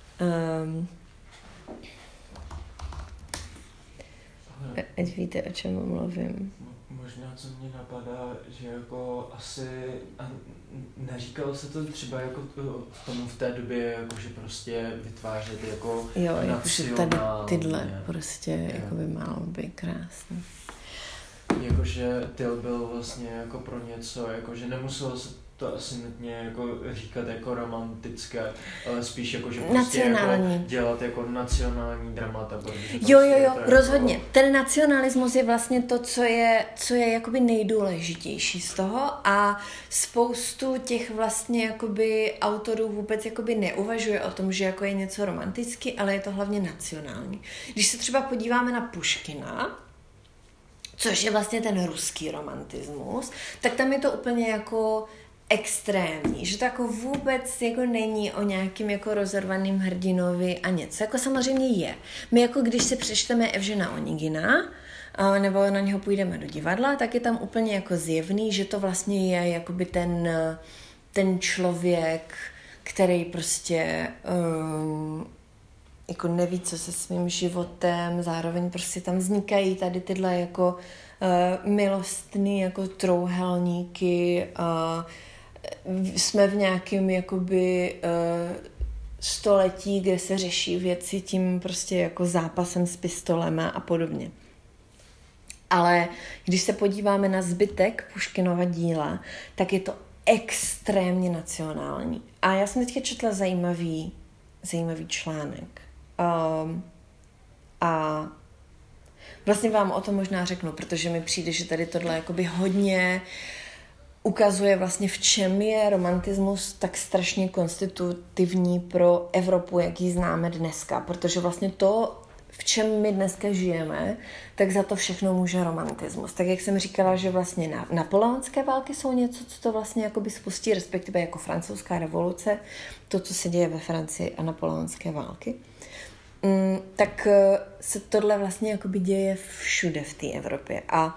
Speaker 1: Ať víte, o čem mluvím.
Speaker 3: Možná, co mě napadá, že jako asi neříkalo se to třeba jako v té době, jako že prostě vytvářet jako
Speaker 1: jakože tady tyhle prostě jako by málo být krásný.
Speaker 3: Jakože Tyl byl vlastně jako pro něco, jakože nemuselo se to asi nutně jako říkat jako romantické, ale spíš jako, že prostě jako dělat jako nacionální dramata.
Speaker 1: Jo, rozhodně. Ten nacionalismus je vlastně to, co je jakoby nejdůležitější z toho a spoustu těch vlastně jakoby autorů vůbec jakoby neuvažuje o tom, že jako je něco romantický, ale je to hlavně nacionální. Když se třeba podíváme na Puškina, což je vlastně ten ruský romantismus, tak tam je to úplně jako extrémní, že to jako vůbec jako není o nějakým jako rozervaným hrdinovi a něco. Jako samozřejmě je. My jako když si přečteme Evžena Onegina, nebo na něho půjdeme do divadla, tak je tam úplně jako zjevný, že to vlastně je jakoby ten člověk, který prostě jako neví, co se svým životem, zároveň prostě tam vznikají tady tyhle jako milostný jako trouhelníky, jsme v nějakém jakoby století, kde se řeší věci tím prostě jako zápasem s pistolema a podobně. Ale když se podíváme na zbytek Puškinova díla, tak je to extrémně nacionální. A já jsem teďka četla zajímavý článek. A vlastně vám o tom možná řeknu, protože mi přijde, že tady tohle jakoby hodně ukazuje vlastně, v čem je romantismus tak strašně konstitutivní pro Evropu, jak ji známe dneska. Protože vlastně to, v čem my dneska žijeme, tak za to všechno může romantismus. Tak jak jsem říkala, že vlastně napoleonské války jsou něco, co to vlastně jakoby spustí, respektive jako francouzská revoluce, to, co se děje ve Francii a napoleonské války, tak se tohle vlastně jakoby děje všude v té Evropě. A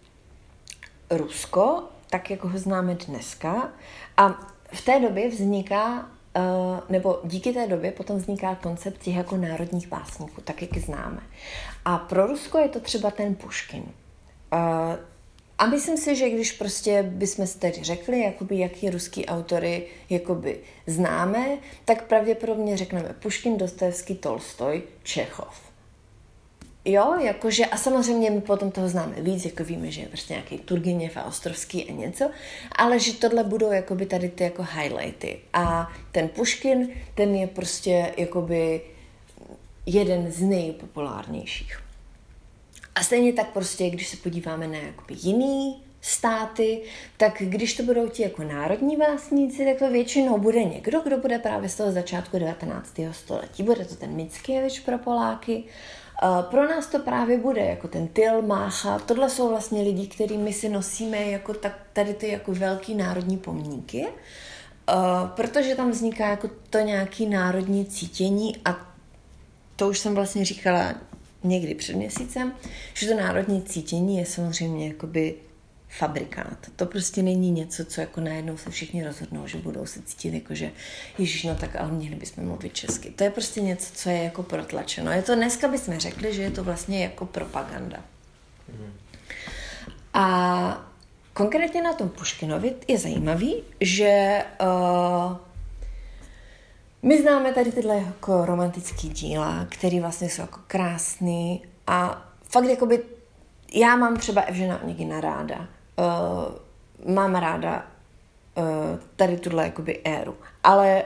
Speaker 1: Rusko, tak jako ho známe dneska, a v té době vzniká, nebo díky té době potom vzniká koncept těch jako národních básníků, tak jak známe. A pro Rusko je to třeba ten Puškin. A myslím si, že když prostě bychom si teď řekli, jakoby, jaký ruský autory jakoby známe, tak pravděpodobně řekneme Puškin, Dostojevský, Tolstoj, Čechov. Jo, jakože, a samozřejmě my potom toho známe víc, jako víme, že je prostě nějaký Turgeněv a Ostrovský a něco, ale že tohle budou jakoby tady ty jako highlighty. A ten Puškin, ten je prostě jakoby jeden z nejpopulárnějších. A stejně tak prostě, když se podíváme na jakoby jiný státy, tak když to budou ti jako národní básníci, tak to většinou bude někdo, kdo bude právě z toho začátku 19. století. Bude to ten Mickiewicz pro Poláky. Pro nás to právě bude jako ten Tyl, Mácha. Tohle jsou vlastně lidi, kterými si nosíme jako tady ty jako velký národní pomníky, protože tam vzniká jako to nějaký národní cítění, a to už jsem vlastně říkala někdy před měsícem, že to národní cítění je samozřejmě jakoby fabrikát. To prostě není něco, co jako najednou se všichni rozhodnou, že budou se cítit jako, že ježiš, no tak ale měli bychom mluvit česky. To je prostě něco, co je jako protlačeno. Je to, dneska bychom řekli, že je to vlastně jako propaganda. A konkrétně na tom Puškinovi je zajímavý, že my známe tady tyhle jako romantický díla, který vlastně jsou jako krásný, a fakt jakoby já mám třeba Evžena Onegina ráda. Mám ráda tady tuhle jakoby éru. Ale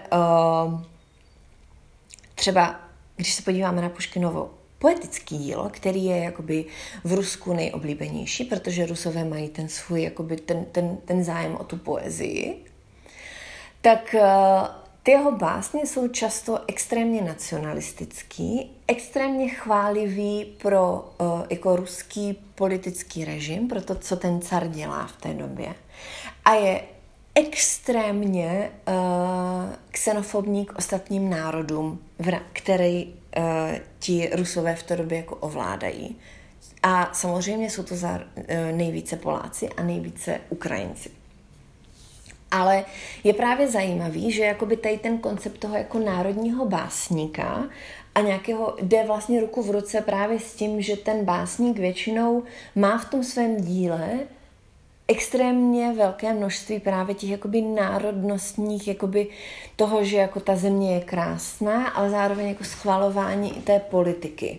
Speaker 1: třeba, když se podíváme na Puškinovo poetický dílo, který je jakoby v Rusku nejoblíbenější, protože Rusové mají ten svůj jakoby ten zájem o tu poezii, tak ty jeho básně jsou často extrémně nacionalistický, extrémně chválivý pro jako ruský politický režim, pro to, co ten car dělá v té době. A je extrémně xenofobní k ostatním národům, který ti Rusové v té době jako ovládají. A samozřejmě jsou to nejvíce Poláci a nejvíce Ukrajinci. Ale je právě zajímavý, že jakoby tady ten koncept toho jako národního básníka a nějakého jde vlastně ruku v ruce právě s tím, že ten básník většinou má v tom svém díle extrémně velké množství právě těch jakoby národnostních, jakoby toho, že jako ta země je krásná, ale zároveň jako schvalování i té politiky.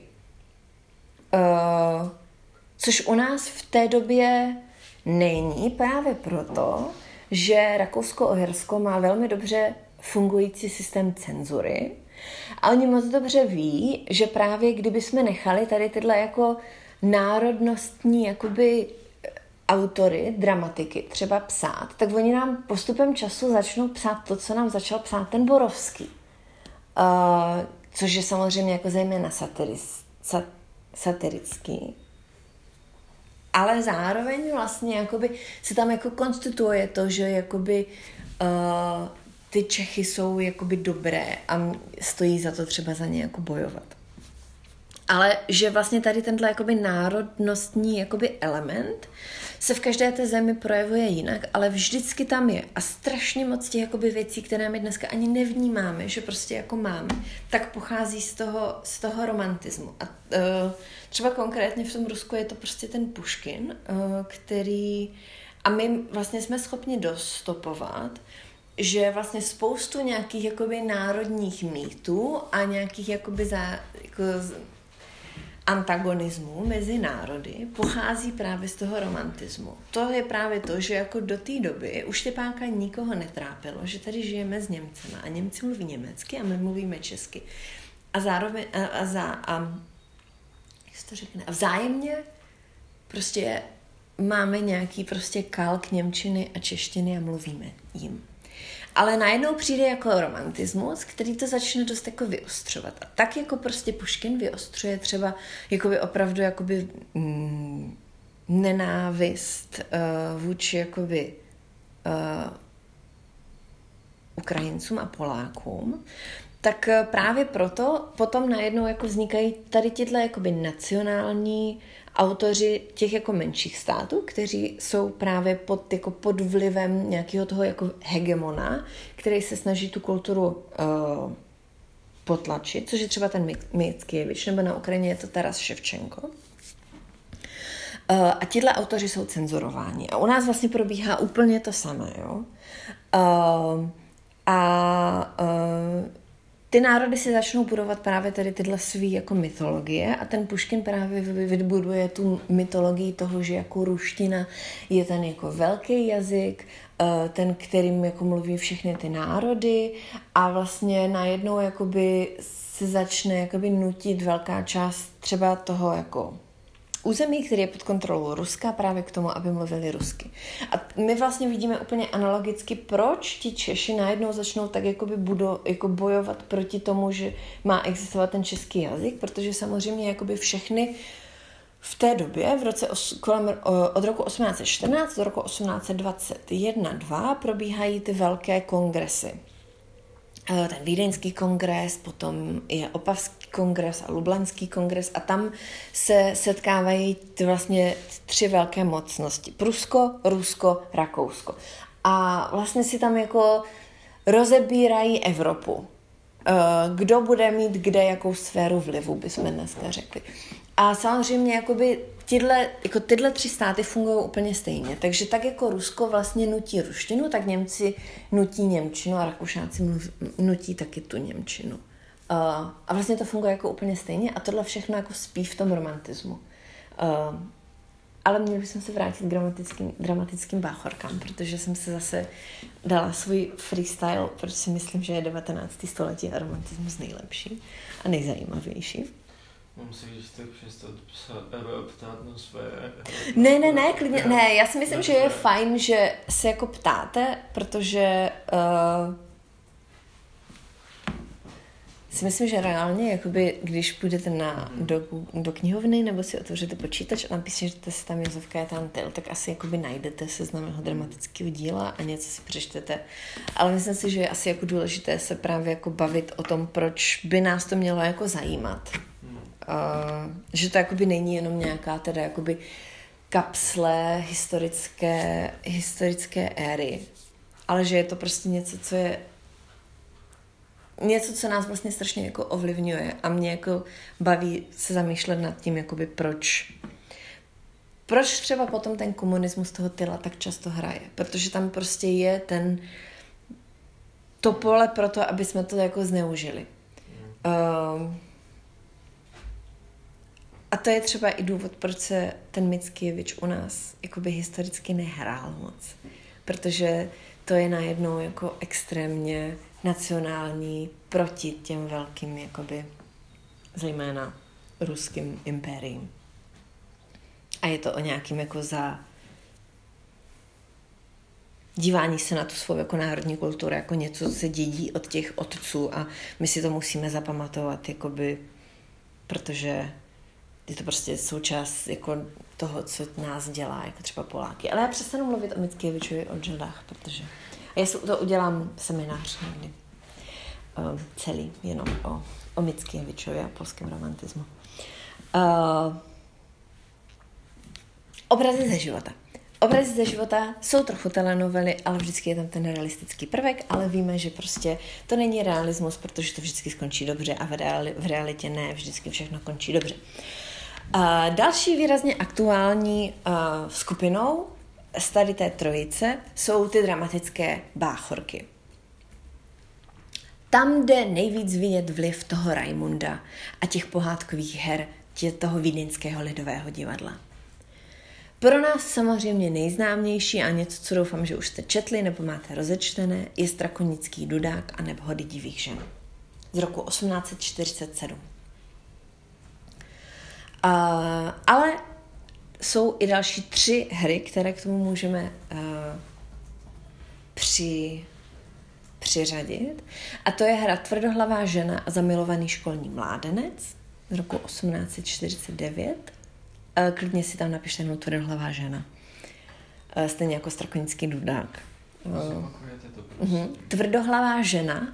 Speaker 1: Což u nás v té době není právě proto, že Rakousko-Uhersko má velmi dobře fungující systém cenzury a oni moc dobře ví, že právě kdybychom nechali tady tyhle jako národnostní jakoby autory, dramatiky třeba psát, tak oni nám postupem času začnou psát to, co nám začal psát ten Borovský. Což je samozřejmě jako zejména satirický. Ale zároveň vlastně jakoby se tam jako konstituuje to, že jakoby ty Čechy jsou jakoby dobré a stojí za to třeba za ně jako bojovat. Ale že vlastně tady tenhle jakoby národnostní jakoby element se v každé té zemi projevuje jinak, ale vždycky tam je. A strašně moc těch jakoby věcí, které my dneska ani nevnímáme, že prostě jako máme, tak pochází z toho romantismu. A třeba konkrétně v tom Rusku je to prostě ten Puškin, který a my vlastně jsme schopni dostopovat, že vlastně spoustu nějakých jakoby národních mýtů a nějakých jakoby antagonismů mezi národy pochází právě z toho romantismu. To je právě to, že jako do té doby už Štěpánka nikoho netrápilo, že tady žijeme s Němcema a Němci mluví německy a my mluvíme česky. A zároveň jak se to řekne, a vzájemně prostě máme nějaký prostě kalk němčiny a češtiny a mluvíme jim. Ale najednou přijde jako romantismus, který to začne dost jako vyostřovat. A tak jako prostě Puškin vyostřuje třeba jakoby opravdu jakoby nenávist vůči jakoby Ukrajincům a Polákům, tak právě proto potom najednou jako vznikají tady tyhle jakoby nacionální autoři těch jako menších států, kteří jsou právě pod vlivem nějakého toho jako hegemona, který se snaží tu kulturu potlačit, což je třeba ten Mickiewicz, nebo na Ukrajině je to Taras Ševčenko. A tihle autoři jsou cenzurováni. A u nás vlastně probíhá úplně to samé. Jo? Ty národy si začnou budovat právě tady tyhle svý jako mytologie a ten Puškin právě vybuduje tu mytologii toho, že jako ruština je ten jako velký jazyk, ten, kterým jako mluví všechny ty národy a vlastně najednou jakoby se začne jakoby nutit velká část třeba toho jako území, který je pod kontrolou Ruska, právě k tomu, aby mluvili rusky. A my vlastně vidíme úplně analogicky, proč ti Češi najednou začnou tak jako bojovat proti tomu, že má existovat ten český jazyk, protože samozřejmě jakoby všechny v té době, od roku 1814 do roku 1821-2 probíhají ty velké kongresy. Ten Vídeňský kongres, potom je Opavský kongres a Lublanský kongres a tam se setkávají vlastně 3 velké mocnosti. Prusko, Rusko, Rakousko. A vlastně si tam jako rozebírají Evropu. Kdo bude mít kde jakou sféru vlivu, bychom dneska řekli. A samozřejmě jakoby tyhle 3 státy fungují úplně stejně. Takže tak jako Rusko vlastně nutí ruštinu, tak Němci nutí němčinu a Rakušáci nutí taky tu němčinu. A vlastně to funguje jako úplně stejně a tohle všechno jako spí v tom romantismu. Ale měli bychom se vrátit k dramatickým báchorkám, protože jsem se zase dala svůj freestyle, protože si myslím, že je 19. století a romantismus nejlepší a nejzajímavější.
Speaker 3: Mám si říct, tak přestat ptát na své...
Speaker 1: Ne, klidně, ne, já si myslím, že je fajn, že se jako ptáte, protože si myslím, že reálně, jakoby, když půjdete do knihovny nebo si otevřete počítač a napíšete si tam Josef Kajetán Tyl, tak asi jakoby najdete seznam jeho dramatického díla a něco si přečtete. Ale myslím si, že je asi jako důležité se právě jako bavit o tom, proč by nás to mělo jako zajímat. Že to jakoby není jenom nějaká teda jakoby kapsle historické éry, ale že je to prostě něco, co nás vlastně strašně jako ovlivňuje a mě jako baví se zamýšlet nad tím, jakoby proč třeba potom ten komunismus toho Tyla tak často hraje, protože tam prostě je to pole pro to, aby jsme to jako zneužili. A to je třeba i důvod, proč se ten Mickiewicz u nás jakoby historicky nehrál moc. Protože to je najednou jako extrémně nacionální proti těm velkým, jakoby, zejména ruským impériím. A je to o nějakým jako dívání se na tu svou jako národní kulturu, jako něco, co se dědí od těch otců a my si to musíme zapamatovat, jakoby, protože je to prostě součást jako toho, co nás dělá, jako třeba Poláky. Ale já přestanu mluvit o Mickiewiczovi, o Židách, protože já si to udělám seminář někdy. Celý, jenom o Mickiewiczovi a polském romantismu. Obrazy ze života. Obrazy ze života jsou trochu telenovely, ale vždycky je tam ten realistický prvek, ale víme, že prostě to není realismus, protože to vždycky skončí dobře a v realitě ne, vždycky všechno končí dobře. Další výrazně aktuální skupinou z tady té trojice jsou ty dramatické báchorky. Tam jde nejvíc vidět vliv toho Raimunda a těch pohádkových her toho vídeňského lidového divadla. Pro nás samozřejmě nejznámější a něco, co doufám, že už jste četli nebo máte rozečtené, je Strakonický dudák a nebo Hody divých žen z roku 1847. Ale jsou i další 3 hry, které k tomu můžeme přiřadit. A to je hra Tvrdohlavá žena a zamilovaný školní mládenec z roku 1849. Klidně si tam napište jenom Tvrdohlavá žena. Stejně jako Strakonický dudák. Tvrdohlavá žena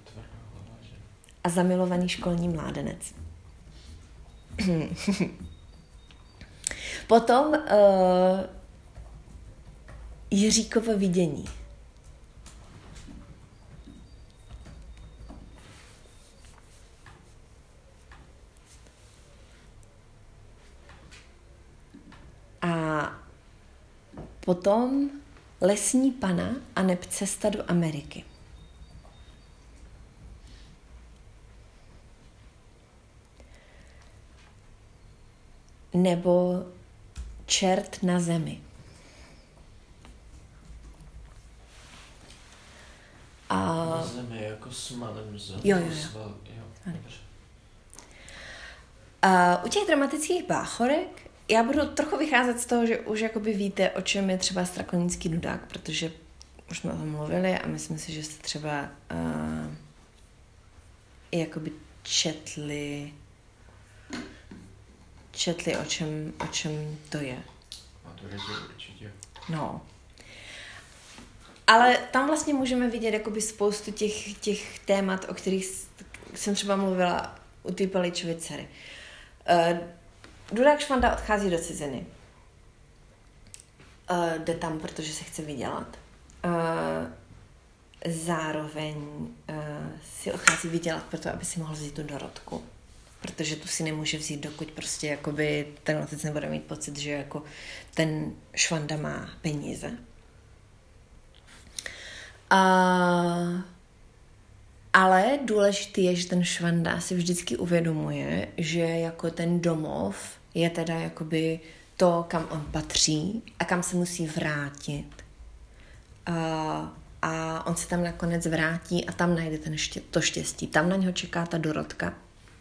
Speaker 1: a zamilovaný školní mládenec. Potom Jiříkovo vidění. A potom Lesní pana a neb Cesta do Ameriky. Nebo Čert na zemi.
Speaker 3: Na zemi jako s malým zem.
Speaker 1: Jo. U těch dramatických báchorek já budu trochu vycházet z toho, že už jakoby víte, o čem je třeba Strakonický dudák, protože už jsme o tom mluvili a myslím si, že jste třeba jakoby četli, o čem to je.
Speaker 3: Určitě.
Speaker 1: No. Ale tam vlastně můžeme vidět jakoby spoustu těch témat, o kterých jsem třeba mluvila u té Paličovy dcery. Dudák Švanda odchází do ciziny. Jde tam, protože se chce vydělat. Zároveň si odchází vydělat proto, aby si mohl vzít tu Dorotku. Protože tu si nemůže vzít, dokud prostě jakoby ten otec nebude mít pocit, že jako ten Švanda má peníze. Ale důležitý je, že ten Švanda si vždycky uvědomuje, že jako ten domov je teda jakoby to, kam on patří a kam se musí vrátit. A on se tam nakonec vrátí a tam najde to štěstí. Tam na něho čeká ta Dorotka.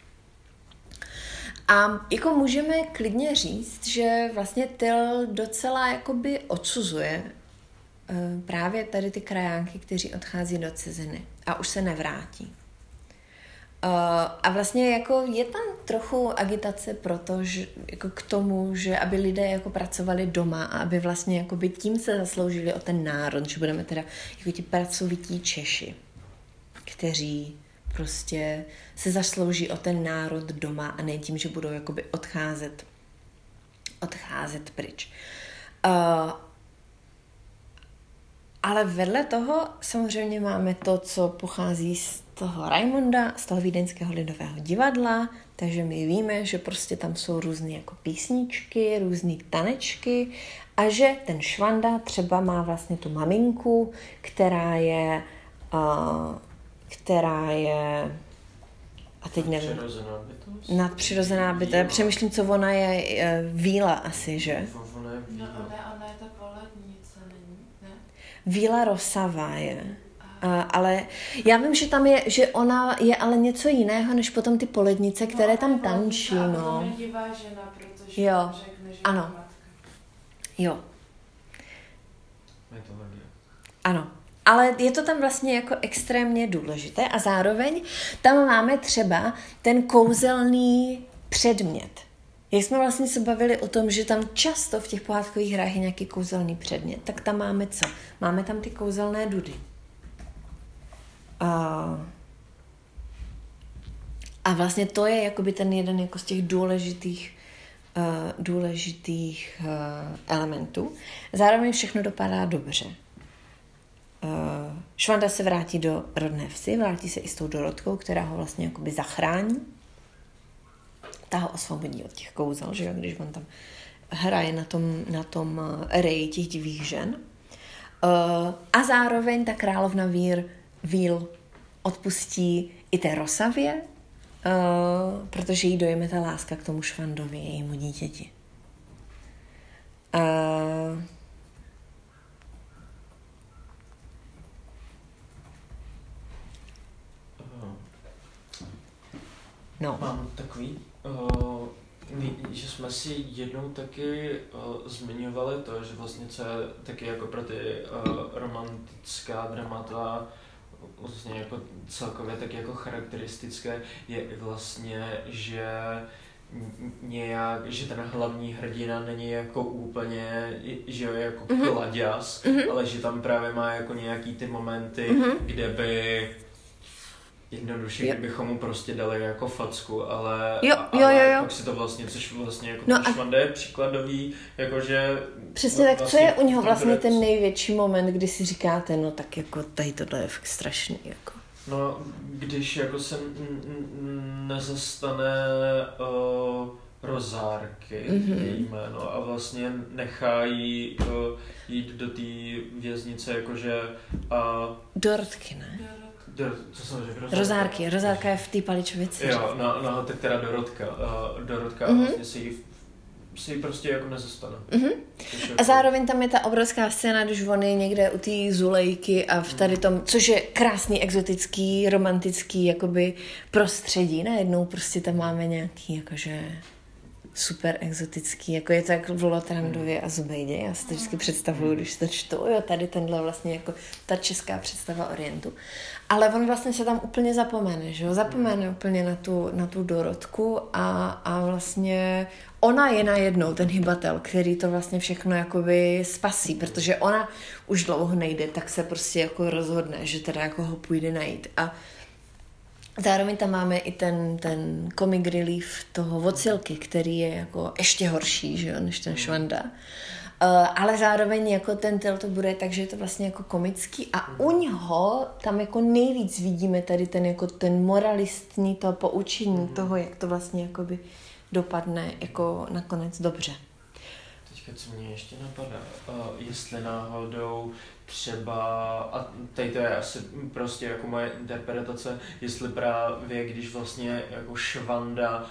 Speaker 1: A jako můžeme klidně říct, že vlastně Tyl docela jakoby odsuzuje právě tady ty krajánky, kteří odchází do ciziny a už se nevrátí. A vlastně jako je tam trochu agitace jako k tomu, že aby lidé jako pracovali doma a aby vlastně jakoby tím se zasloužili o ten národ, že budeme teda jako ti pracovití Češi, kteří prostě se zaslouží o ten národ doma a ne tím, že budou jakoby odcházet pryč. Ale vedle toho samozřejmě máme to, co pochází z toho Raimunda, z toho vídeňského lidového divadla, takže my víme, že prostě tam jsou různé jako písničky, různé tanečky a že ten Švanda třeba má vlastně tu maminku, která je a teď nevím.
Speaker 3: Nadpřirozená bytost?
Speaker 1: Nadpřirozená bytost. Přemýšlím, co ona je, víla asi, že?
Speaker 2: Ona je ta polednice, není? Ne?
Speaker 1: Víla Rosavá je. Ale já vím, že tam je, že ona je ale něco jiného, než potom ty polednice, které tam tančí, no.
Speaker 2: A je divá žena, protože
Speaker 1: jo.
Speaker 2: Řekne, že
Speaker 1: ano.
Speaker 2: Je matka.
Speaker 1: Jo.
Speaker 3: Je to hodně.
Speaker 1: Ano. Ale je to tam vlastně jako extrémně důležité a zároveň tam máme třeba ten kouzelný předmět. Jak jsme vlastně se bavili o tom, že tam často v těch pohádkových hrách je nějaký kouzelný předmět, tak tam máme co? Máme tam ty kouzelné dudy. A vlastně to je jakoby ten jeden jako z těch důležitých elementů. Zároveň všechno dopadá dobře. Švanda se vrátí do rodné vsi, vrátí se i s tou Dorotkou, která ho vlastně jakoby zachrání. Ta ho osvobodí od těch kouzel, že jo, když on tam hraje na tom reji těch divých žen. A zároveň ta královna Víl odpustí i té Rosavě, protože jí dojme ta láska k tomu Švandovi, jejímu dítěti.
Speaker 3: No. Mám takový, že jsme si jednou taky zmiňovali to, že vlastně co je taky jako pro ty romantická dramata vlastně jako celkově taky jako charakteristické je i vlastně, že že ten hlavní hrdina není jako úplně, že je jako kladěz, ale že tam právě má jako nějaký ty momenty, kde by jednoduše, kdybychom mu prostě dali jako facku, ale pak si to vlastně, což vlastně jako Švanda je příkladový, jakože...
Speaker 1: Přesně tak, vlastně, co je u něho vlastně ten největší moment, kdy si říkáte, no tak jako tady tohle je fakt strašný, jako.
Speaker 3: No, když jako se nezastane Rozárky, její jméno, a vlastně nechá jí jít do té věznice, jakože...
Speaker 1: Dorotky, ne?
Speaker 3: Co jsem řekl?
Speaker 1: Rozárka je v té Paličovici.
Speaker 3: Jo, no, tak teda Dorotka a vlastně si jí prostě jako nezastane.
Speaker 1: A zároveň tam je ta obrovská scéna, když on je někde u té Zulejky a v tady tom, což je krásný, exotický, romantický jakoby prostředí. Najednou prostě tam máme nějaký jakože super exotický, jako je to jak v Lotrandově a Zubejdě. Já si to vždycky představuju, když to čtu, jo, tady tenhle vlastně jako ta česká představa Orientu. Ale on vlastně se tam úplně zapomene, že jo? Zapomene úplně na tu Dorotku a vlastně ona je najednou ten hybatel, který to vlastně všechno jakoby spasí, protože ona už dlouho nejde, tak se prostě jako rozhodne, že teda jako ho půjde najít. A zároveň tam máme i ten comic relief toho Vocilky, který je jako ještě horší, že jo, než ten Švanda. Ale zároveň jako ten tel to bude tak, že je to vlastně jako komický a u něho tam jako nejvíc vidíme tady ten moralistní to poučení toho, jak to vlastně jakoby dopadne jako nakonec dobře.
Speaker 3: Teďka co mě ještě napadá, jestli náhodou třeba, a tady to je asi prostě jako moje interpretace, jestli právě když vlastně jako Švanda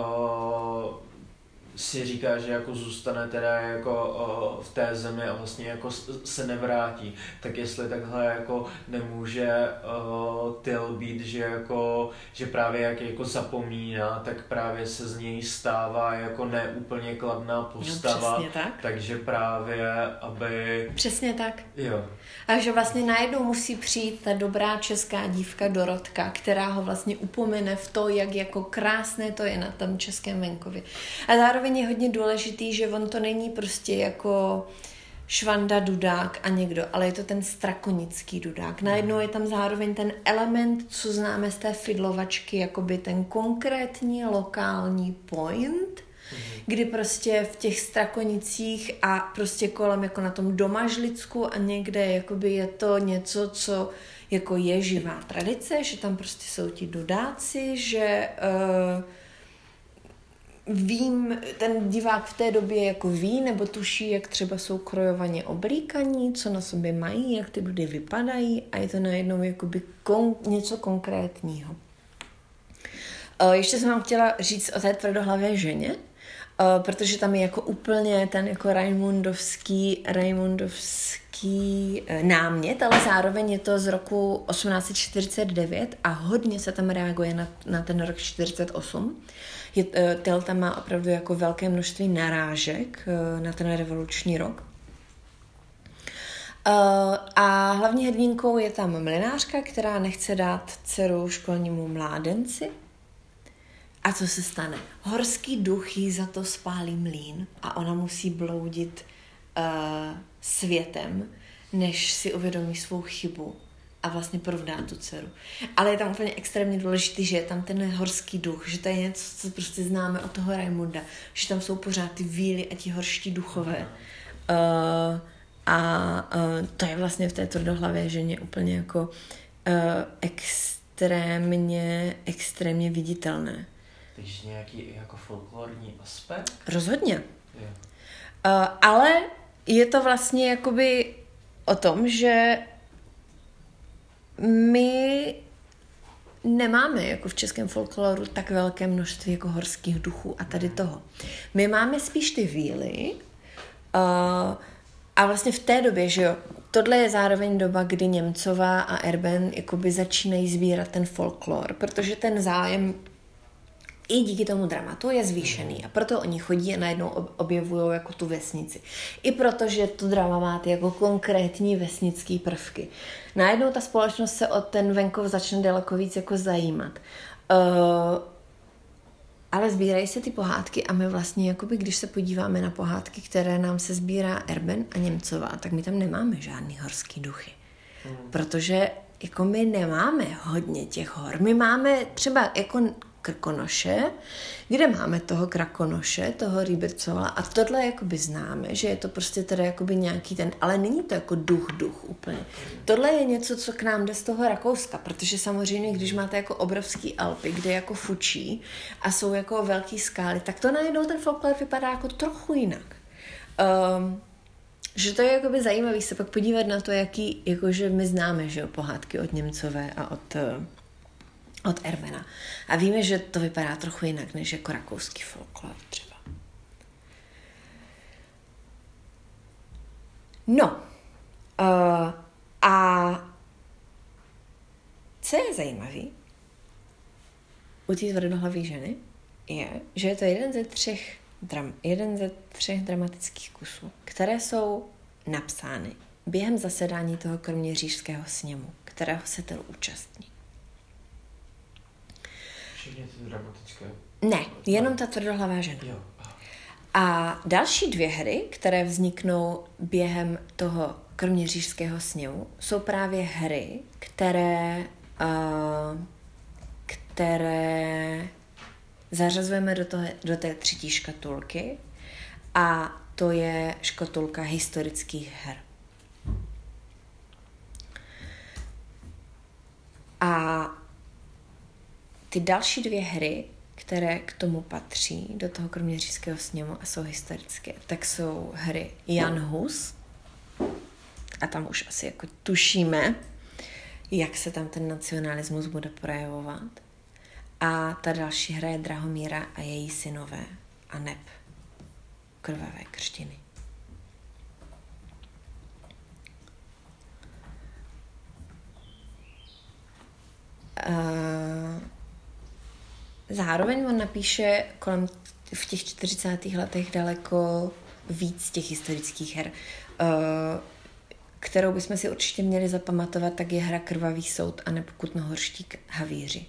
Speaker 3: si říká, že jako zůstane teda jako v té zemi a vlastně jako se nevrátí, tak jestli takhle jako nemůže Tyl být, že právě jak jako zapomíná, tak právě se z něj stává jako neúplně kladná postava,
Speaker 1: no, tak.
Speaker 3: Takže právě, aby...
Speaker 1: Přesně tak.
Speaker 3: Jo.
Speaker 1: A že vlastně najednou musí přijít ta dobrá česká dívka Dorotka, která ho vlastně upomene v to, jak jako krásné to je na tom českém venkově. A zároveň je hodně důležitý, že on to není prostě jako Švanda, Dudák a někdo, ale je to ten strakonický Dudák. Najednou je tam zároveň ten element, co známe z té fidlovačky, jakoby ten konkrétní lokální point, kdy prostě v těch Strakonicích a prostě kolem jako na tom Domažlicku a někde jakoby je to něco, co jako je živá tradice, že tam prostě jsou ti Dudáci, že ten divák v té době jako ví nebo tuší, jak třeba jsou krojovaně oblíkaní, co na sobě mají, jak ty dudy vypadají a je to najednou jakoby něco konkrétního. Ještě jsem vám chtěla říct o té tvrdohlavé ženě, protože tam je jako úplně ten jako Raimundovský námět, ale zároveň je to z roku 1849 a hodně se tam reaguje na ten rok 48. Tyl tam má opravdu jako velké množství narážek na ten revoluční rok. A hlavní hrdinkou je tam mlynářka, která nechce dát dceru školnímu mládenci. A co se stane? Horský duch jí za to spálí mlýn a ona musí bloudit světem, než si uvědomí svou chybu a vlastně provdá tu dceru. Ale je tam úplně extrémně důležitý, že je tam ten horský duch, že to je něco, co prostě známe od toho Raimunda, že tam jsou pořád ty víly a ti horští duchové. To je vlastně v té tvrdohlavé ženě úplně jako extrémně viditelné.
Speaker 3: Takže nějaký jako folklorní aspekt?
Speaker 1: Rozhodně.
Speaker 3: Je.
Speaker 1: Ale je to vlastně jakoby o tom, že my nemáme jako v českém folkloru tak velké množství jako horských duchů a tady toho. My máme spíš ty víly a vlastně v té době, že jo, tohle je zároveň doba, kdy Němcová a Erben jakoby začínají sbírat ten folklor, protože ten zájem i díky tomu dramatu je zvýšený a proto oni chodí a najednou objevují jako tu vesnici. I protože to drama má ty jako konkrétní vesnický prvky. Najednou ta společnost se o ten venkov začne daleko víc jako zajímat. Ale sbírají se ty pohádky a my vlastně, jakoby, když se podíváme na pohádky, které nám se sbírá Erben a Němcová, tak my tam nemáme žádný horský duchy. Protože jako my nemáme hodně těch hor. My máme třeba jako Krkonoše, kde máme toho Krakonoše, toho Rýbercovala a tohle jakoby známe, že je to prostě teda jakoby nějaký ten, ale není to jako duch úplně. Tohle je něco, co k nám jde z toho Rakouska, protože samozřejmě, když máte jako obrovský Alpy, kde jako fučí a jsou jako velký skály, tak to najednou ten folklor vypadá jako trochu jinak. Že to je jakoby zajímavý se pak podívat na to, jaký, jakože my známe, že jo, pohádky od Němcové a od Erbena. A víme, že to vypadá trochu jinak, než jako rakouský folklor třeba. No. A co je zajímavý u té tvrdohlavé ženy, je, že je to jeden ze třech dramatických kusů, které jsou napsány během zasedání toho kroměřížského sněmu, kterého se Tyl účastní.
Speaker 3: Všechny ty dramatické?
Speaker 1: Ne, jenom ta tvrdohlavá žena.
Speaker 3: Jo.
Speaker 1: A další dvě hry, které vzniknou během toho kroměřížského sněmu, jsou právě hry, které zařazujeme do té třetí škatulky a to je škatulka historických her. A ty další dvě hry, které k tomu patří, do toho kroměřížského sněmu a jsou historické, tak jsou hry Jan Hus, a tam už asi jako tušíme, jak se tam ten nacionalismus bude projevovat. A ta další hra je Drahomíra a její synové a neb krvavé křtiny. Zároveň on napíše v těch 40. letech daleko víc těch historických her. Kterou bychom si určitě měli zapamatovat, tak je hra Krvavý soud a nebo Kutnohorští havíři.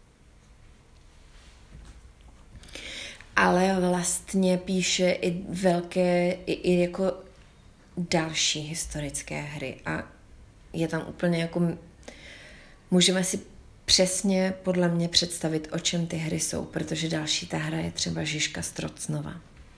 Speaker 1: Ale vlastně píše i jako další historické hry a je tam úplně jako můžeme si přesně podle mě představit, o čem ty hry jsou, protože další ta hra je třeba Žižka z Trocnova.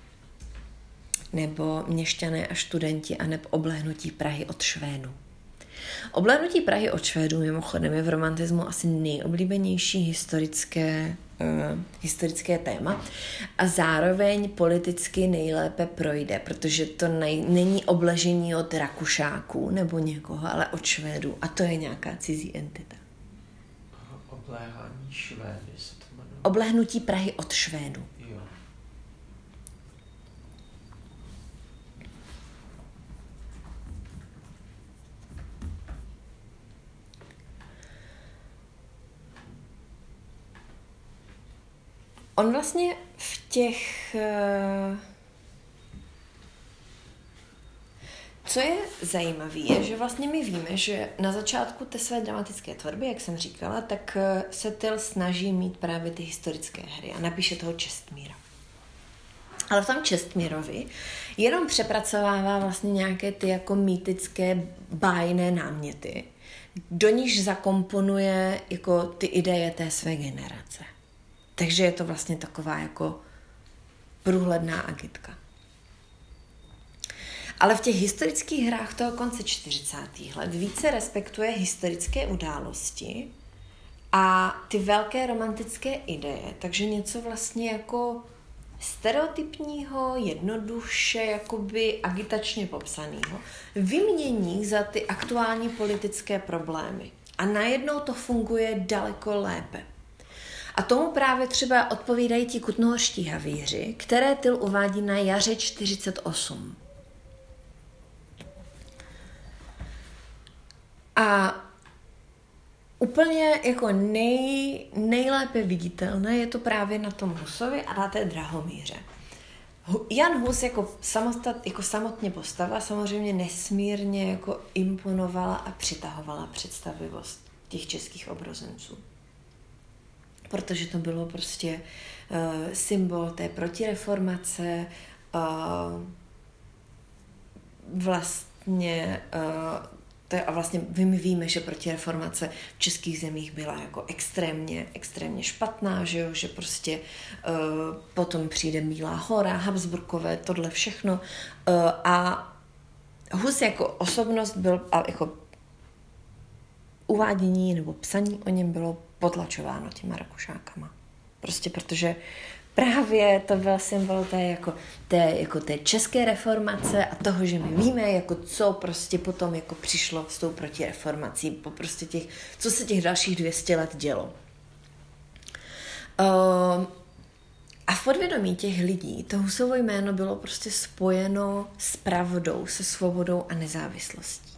Speaker 1: Nebo Měšťané a studenti a nebo Oblehnutí Prahy od Švédů. Oblehnutí Prahy od Švédů mimochodem je v romantismu asi nejoblíbenější historické téma a zároveň politicky nejlépe projde, protože to není obležení od Rakušáků nebo někoho, ale od Švédů a to je nějaká cizí entita.
Speaker 3: Obléhání Švédy se to jmenuje.
Speaker 1: Oblehnutí Prahy od Švédů.
Speaker 3: Jo.
Speaker 1: On vlastně v těch... Co je zajímavé, je, že vlastně my víme, že na začátku té své dramatické tvorby, jak jsem říkala, tak se Tyl snaží mít právě ty historické hry a napíše toho Čestmíra. Ale v tom Čestmírovi jenom přepracovává vlastně nějaké ty jako mýtické bájné náměty, do níž zakomponuje jako ty ideje té své generace. Takže je to vlastně taková jako průhledná agitka. Ale v těch historických hrách toho konce 40. let více respektuje historické události a ty velké romantické ideje, takže něco vlastně jako stereotypního, jednoduše, jakoby agitačně popsanýho, vymění za ty aktuální politické problémy. A najednou to funguje daleko lépe. A tomu právě třeba odpovídají ti kutnohorští havíři, které Tyl uvádí na jaře 48. A úplně jako nejlépe viditelné je to právě na tom Husovi a na té Drahomíře. Jan Hus jako samotně postava samozřejmě nesmírně jako imponovala a přitahovala představivost těch českých obrozenců. Protože to bylo prostě symbol té protireformace, vlastně my víme, že protireformace v českých zemích byla jako extrémně špatná, že prostě potom přijde Bílá hora, Habsburkové, tohle všechno. A Hus jako osobnost byl, a jako uvádění nebo psaní o něm bylo potlačováno těma Rakušákama. Prostě protože právě to byl symbol té české reformace a toho, že my víme, jako co prostě potom jako přišlo s tou protireformací, po prostě co se těch dalších 200 let dělo. A v podvědomí těch lidí to Husovo jméno bylo prostě spojeno s pravdou, se svobodou a nezávislostí.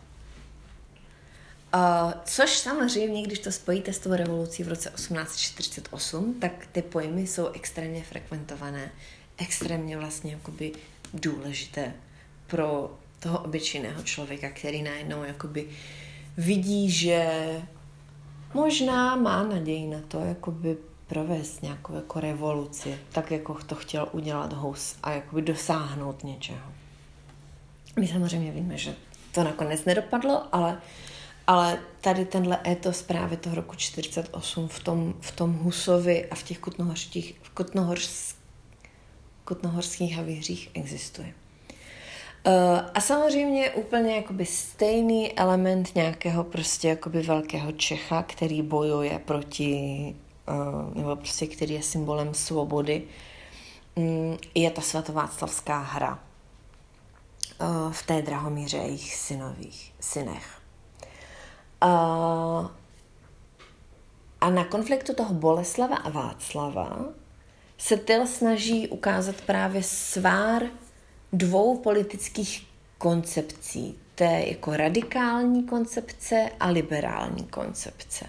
Speaker 1: Což samozřejmě, když to spojíte s tou revolucí v roce 1848, tak ty pojmy jsou extrémně frekventované, extrémně vlastně jakoby důležité pro toho obyčejného člověka, který najednou jakoby vidí, že možná má naději na to jakoby provést nějakou jako revoluci, tak jako to chtěl udělat Hus a jakoby dosáhnout něčeho. My samozřejmě víme, že to nakonec nedopadlo, ale tady tenhle étos právě toho roku 48 v tom Husovi a v těch kutnohorských havířích existuje. A samozřejmě úplně jakoby stejný element nějakého prostě jakoby velkého Čecha, který bojuje proti, nebo prostě který je symbolem svobody, je ta svatováclavská hra v té Drahomíře a jejich synech. A na konfliktu toho Boleslava a Václava se Tyl snaží ukázat právě svár dvou politických koncepcí. Té jako radikální koncepce a liberální koncepce.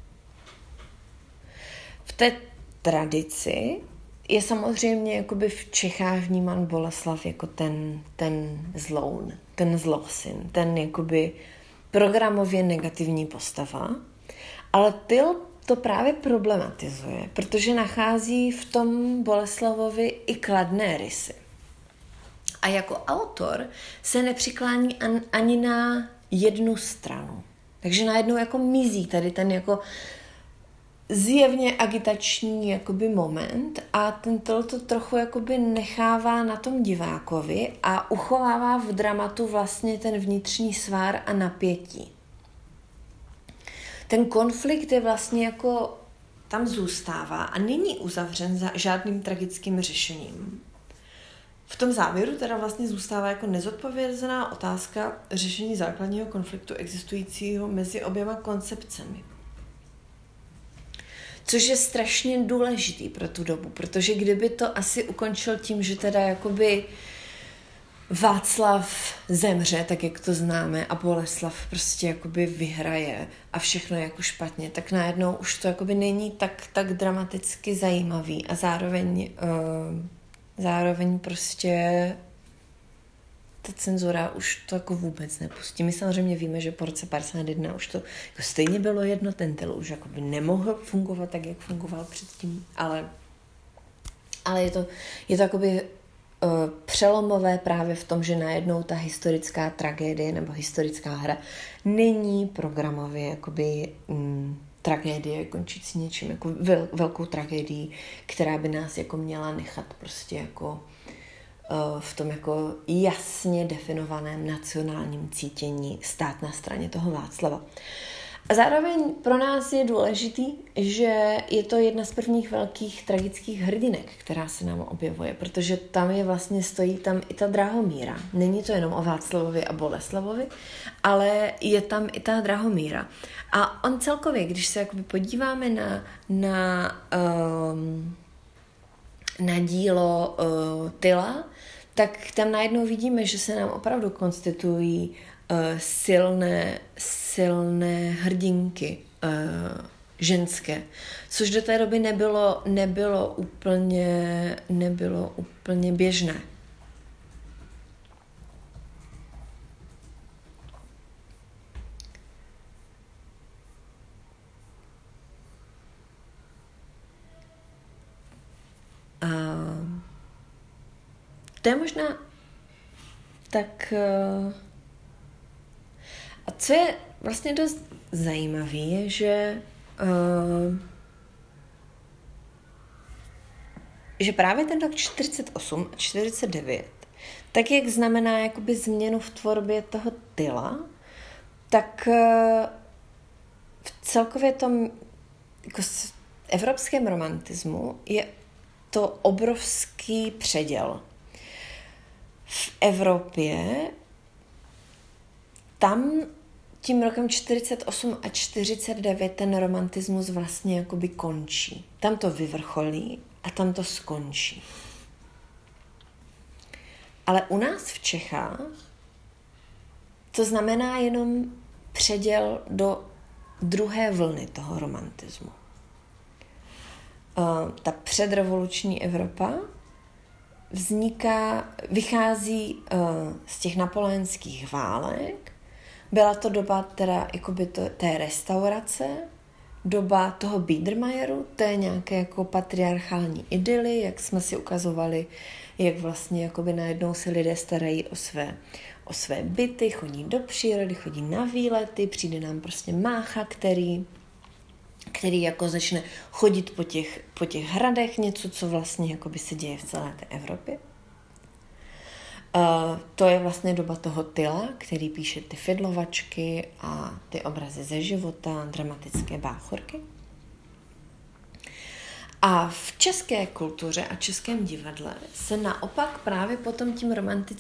Speaker 1: V té tradici je samozřejmě jakoby v Čechách vnímán Boleslav jako ten zloun, ten zlosyn, ten jakoby programově negativní postava, ale Tyl to právě problematizuje, protože nachází v tom Boleslavovi i kladné rysy. A jako autor se nepřiklání ani na jednu stranu. Takže najednou jako mizí tady ten jako zjevně agitační jakoby moment a ten Tyl to trochu jakoby nechává na tom divákovi a uchovává v dramatu vlastně ten vnitřní svár a napětí. Ten konflikt je vlastně jako tam zůstává a není uzavřen za žádným tragickým řešením. V tom závěru teda vlastně zůstává jako nezodpovězená otázka řešení základního konfliktu existujícího mezi oběma koncepcemi. Což je strašně důležitý pro tu dobu, protože kdyby to asi ukončil tím, že teda jakoby Václav zemře, tak jak to známe, a Boleslav prostě jakoby vyhraje a všechno je jako špatně, tak najednou už to jakoby není tak dramaticky zajímavý a zároveň prostě ta cenzura už to jako vůbec nepustí. My samozřejmě víme, že po roce 51 už to jako stejně bylo jedno, ten Tyl už jakoby nemohl fungovat tak, jak fungoval předtím, ale je to jakoby přelomové právě v tom, že najednou ta historická tragédie nebo historická hra není programově jakoby tragédie končící něčím jako velkou tragédií, která by nás jako měla nechat prostě jako v tom jako jasně definovaném nacionálním cítění stát na straně toho Václava. A zároveň pro nás je důležitý, že je to jedna z prvních velkých tragických hrdinek, která se nám objevuje, protože tam je vlastně, stojí tam i ta Drahomíra. Není to jenom o Václavovi a Boleslavovi, ale je tam i ta Drahomíra. A on celkově, když se jakoby podíváme na dílo Tyla, tak tam najednou vidíme, že se nám opravdu konstituují silné hrdinky ženské, což do té doby nebylo úplně běžné. To je možná tak... A co je vlastně dost zajímavé, je, že právě ten rok 48 a 49, tak jak znamená jakoby změnu v tvorbě toho Tyla, tak v celkově tom jako evropském romantismu je to obrovský předěl. V Evropě tam tím rokem 48 a 49 ten romantismus vlastně jakoby končí. Tam to vyvrcholí a tam to skončí. Ale u nás v Čechách to znamená jenom předěl do druhé vlny toho romantismu. Ta předrevoluční Evropa vychází z těch napoleonských válek. Byla to doba teda jakoby té restaurace, doba toho Biedermeieru, té nějaké jako patriarchální idyly, jak jsme si ukazovali, jak vlastně jakoby najednou se lidé starají o své byty, chodí do přírody, chodí na výlety, přijde nám prostě mácha, který jako začne chodit po těch hradech, něco, co vlastně jakoby se děje v celé té Evropě. To je vlastně doba toho Tyla, který píše ty fidlovačky a ty obrazy ze života, dramatické báchorky. A v české kultuře a českém divadle se naopak právě potom tím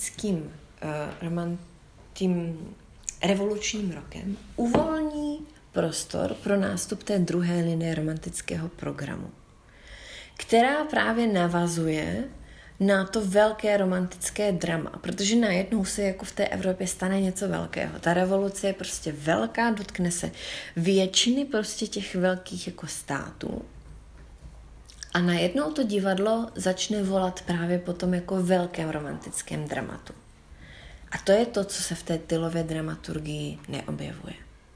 Speaker 1: tím revolučním rokem uvolní prostor pro nástup té druhé linie romantického programu, která právě navazuje na to velké romantické drama, protože najednou se jako v té Evropě stane něco velkého. Ta revoluce je prostě velká, dotkne se většiny prostě těch velkých jako států a najednou to divadlo začne volat právě potom jako velkém romantickém dramatu. A to je to, co se v té Tylově dramaturgii neobjevuje.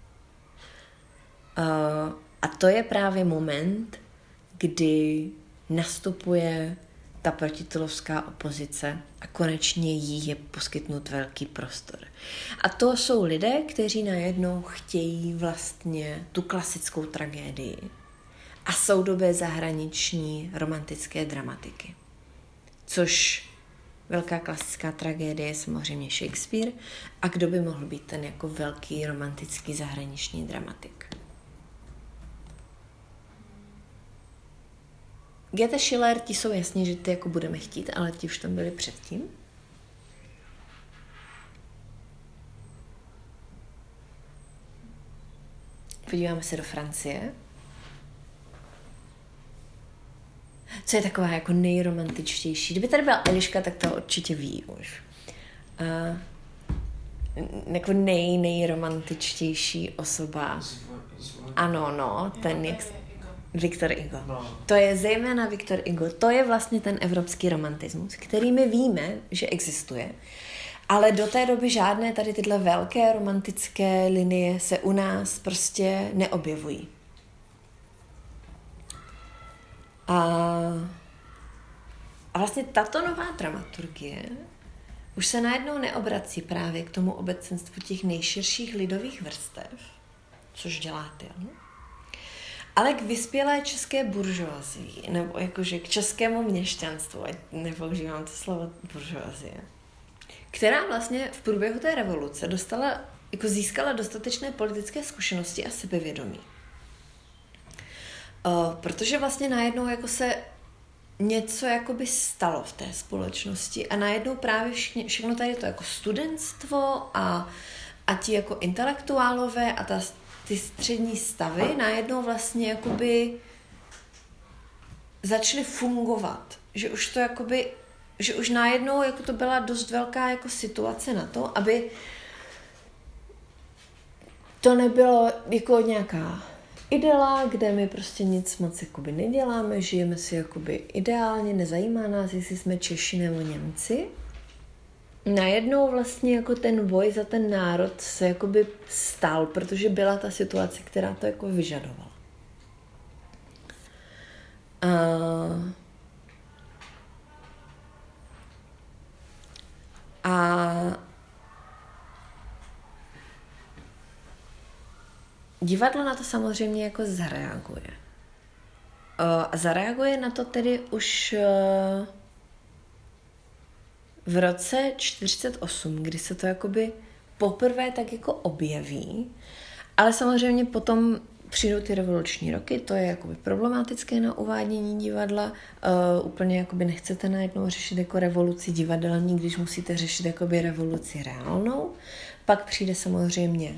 Speaker 1: A to je právě moment, kdy nastupuje ta protitylovská opozice a konečně jí je poskytnut velký prostor. A to jsou lidé, kteří najednou chtějí vlastně tu klasickou tragédii a soudobé zahraniční romantické dramatiky. Což velká klasická tragédie je samozřejmě Shakespeare a kdo by mohl být ten jako velký romantický zahraniční dramatik. Goethe, Schiller, ti jsou jasně, že ty jako budeme chtít, ale ti už tam byli předtím. Podíváme se do Francie. Co je taková jako nejromantičtější? Kdyby tady byla Eliška, tak to určitě ví už. Jako nejromantičtější osoba. Ano, no, ten jak... Victor Hugo. No. To je zejména Victor Hugo. To je vlastně ten evropský romantismus, který my víme, že existuje. Ale do té doby žádné tady tyhle velké romantické linie se u nás prostě neobjevují. A vlastně tato nová dramaturgie už se najednou neobrací právě k tomu obecenstvu těch nejširších lidových vrstev, což dělá Tyl, ale k vyspělé české buržoazii, nebo jakože k českému měšťanstvu, ať nepoužívám to slovo buržoazie, která vlastně v průběhu té revoluce dostala jako získala dostatečné politické zkušenosti a sebevědomí. Protože vlastně najednou jako se něco jakoby stalo v té společnosti a najednou právě všechno tady to jako studentstvo a ti jako intelektuálové a ty střední stavy najednou vlastně jakoby začaly fungovat. Že už to jakoby, že už najednou jako to byla dost velká jako situace na to, aby to nebylo jako nějaká idyla, kde my prostě nic moc jakoby neděláme, žijeme si jakoby ideálně, nezajímá nás, jestli jsme Češi nebo Němci. Najednou vlastně jako ten boj za ten národ se jakoby stal, protože byla ta situace, která to jako vyžadovala. A divadlo na to samozřejmě jako zareaguje. A zareaguje na to tedy už v roce 1948, kdy se to jakoby poprvé tak jako objeví, ale samozřejmě potom přijdou ty revoluční roky, to je jakoby problematické na uvádění divadla. Úplně jakoby nechcete najednou řešit jako revoluci divadelní, když musíte řešit jakoby revoluci reálnou. Pak přijde samozřejmě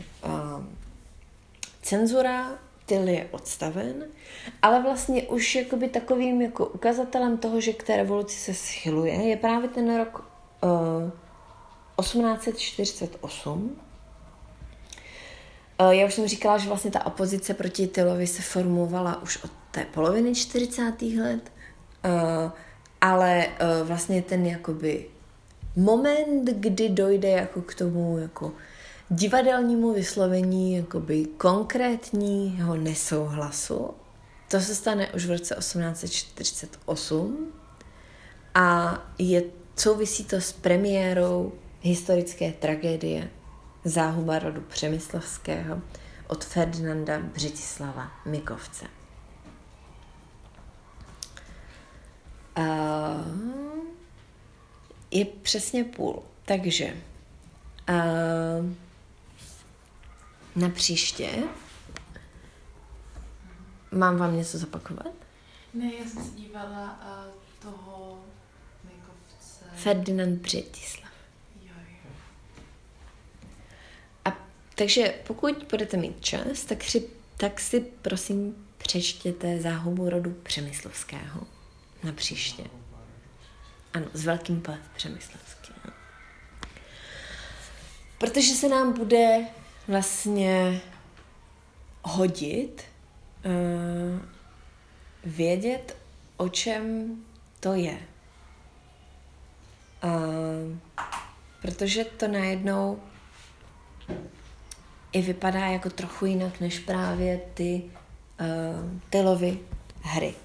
Speaker 1: cenzura, Tyl je odstaven, ale vlastně už jakoby takovým jako ukazatelem toho, že k té revoluci se schyluje, je právě ten rok 1848. Já už jsem říkala, že vlastně ta opozice proti Tylovi se formovala už od té poloviny 40. let, ale vlastně ten jakoby moment, kdy dojde jako k tomu jako divadelnímu vyslovení jakoby konkrétního nesouhlasu, to se stane už v roce 1848 a souvisí to s premiérou historické tragédie Záhuba rodu Přemyslovského od Ferdinanda Břetislava Mikovce. Je přesně půl, takže na příště mám vám něco zopakovat?
Speaker 2: Ne, já jsem se dívala toho Mikovce.
Speaker 1: Ferdinand Břetislav. Takže pokud budete mít čas, tak si prosím přečtěte Záhubu rodu Přemyslovského na příště. Ano, s velkým P Přemyslovským. Protože se nám bude vlastně hodit vědět, o čem to je. Protože to najednou i vypadá jako trochu jinak než právě ty Tylovy hry.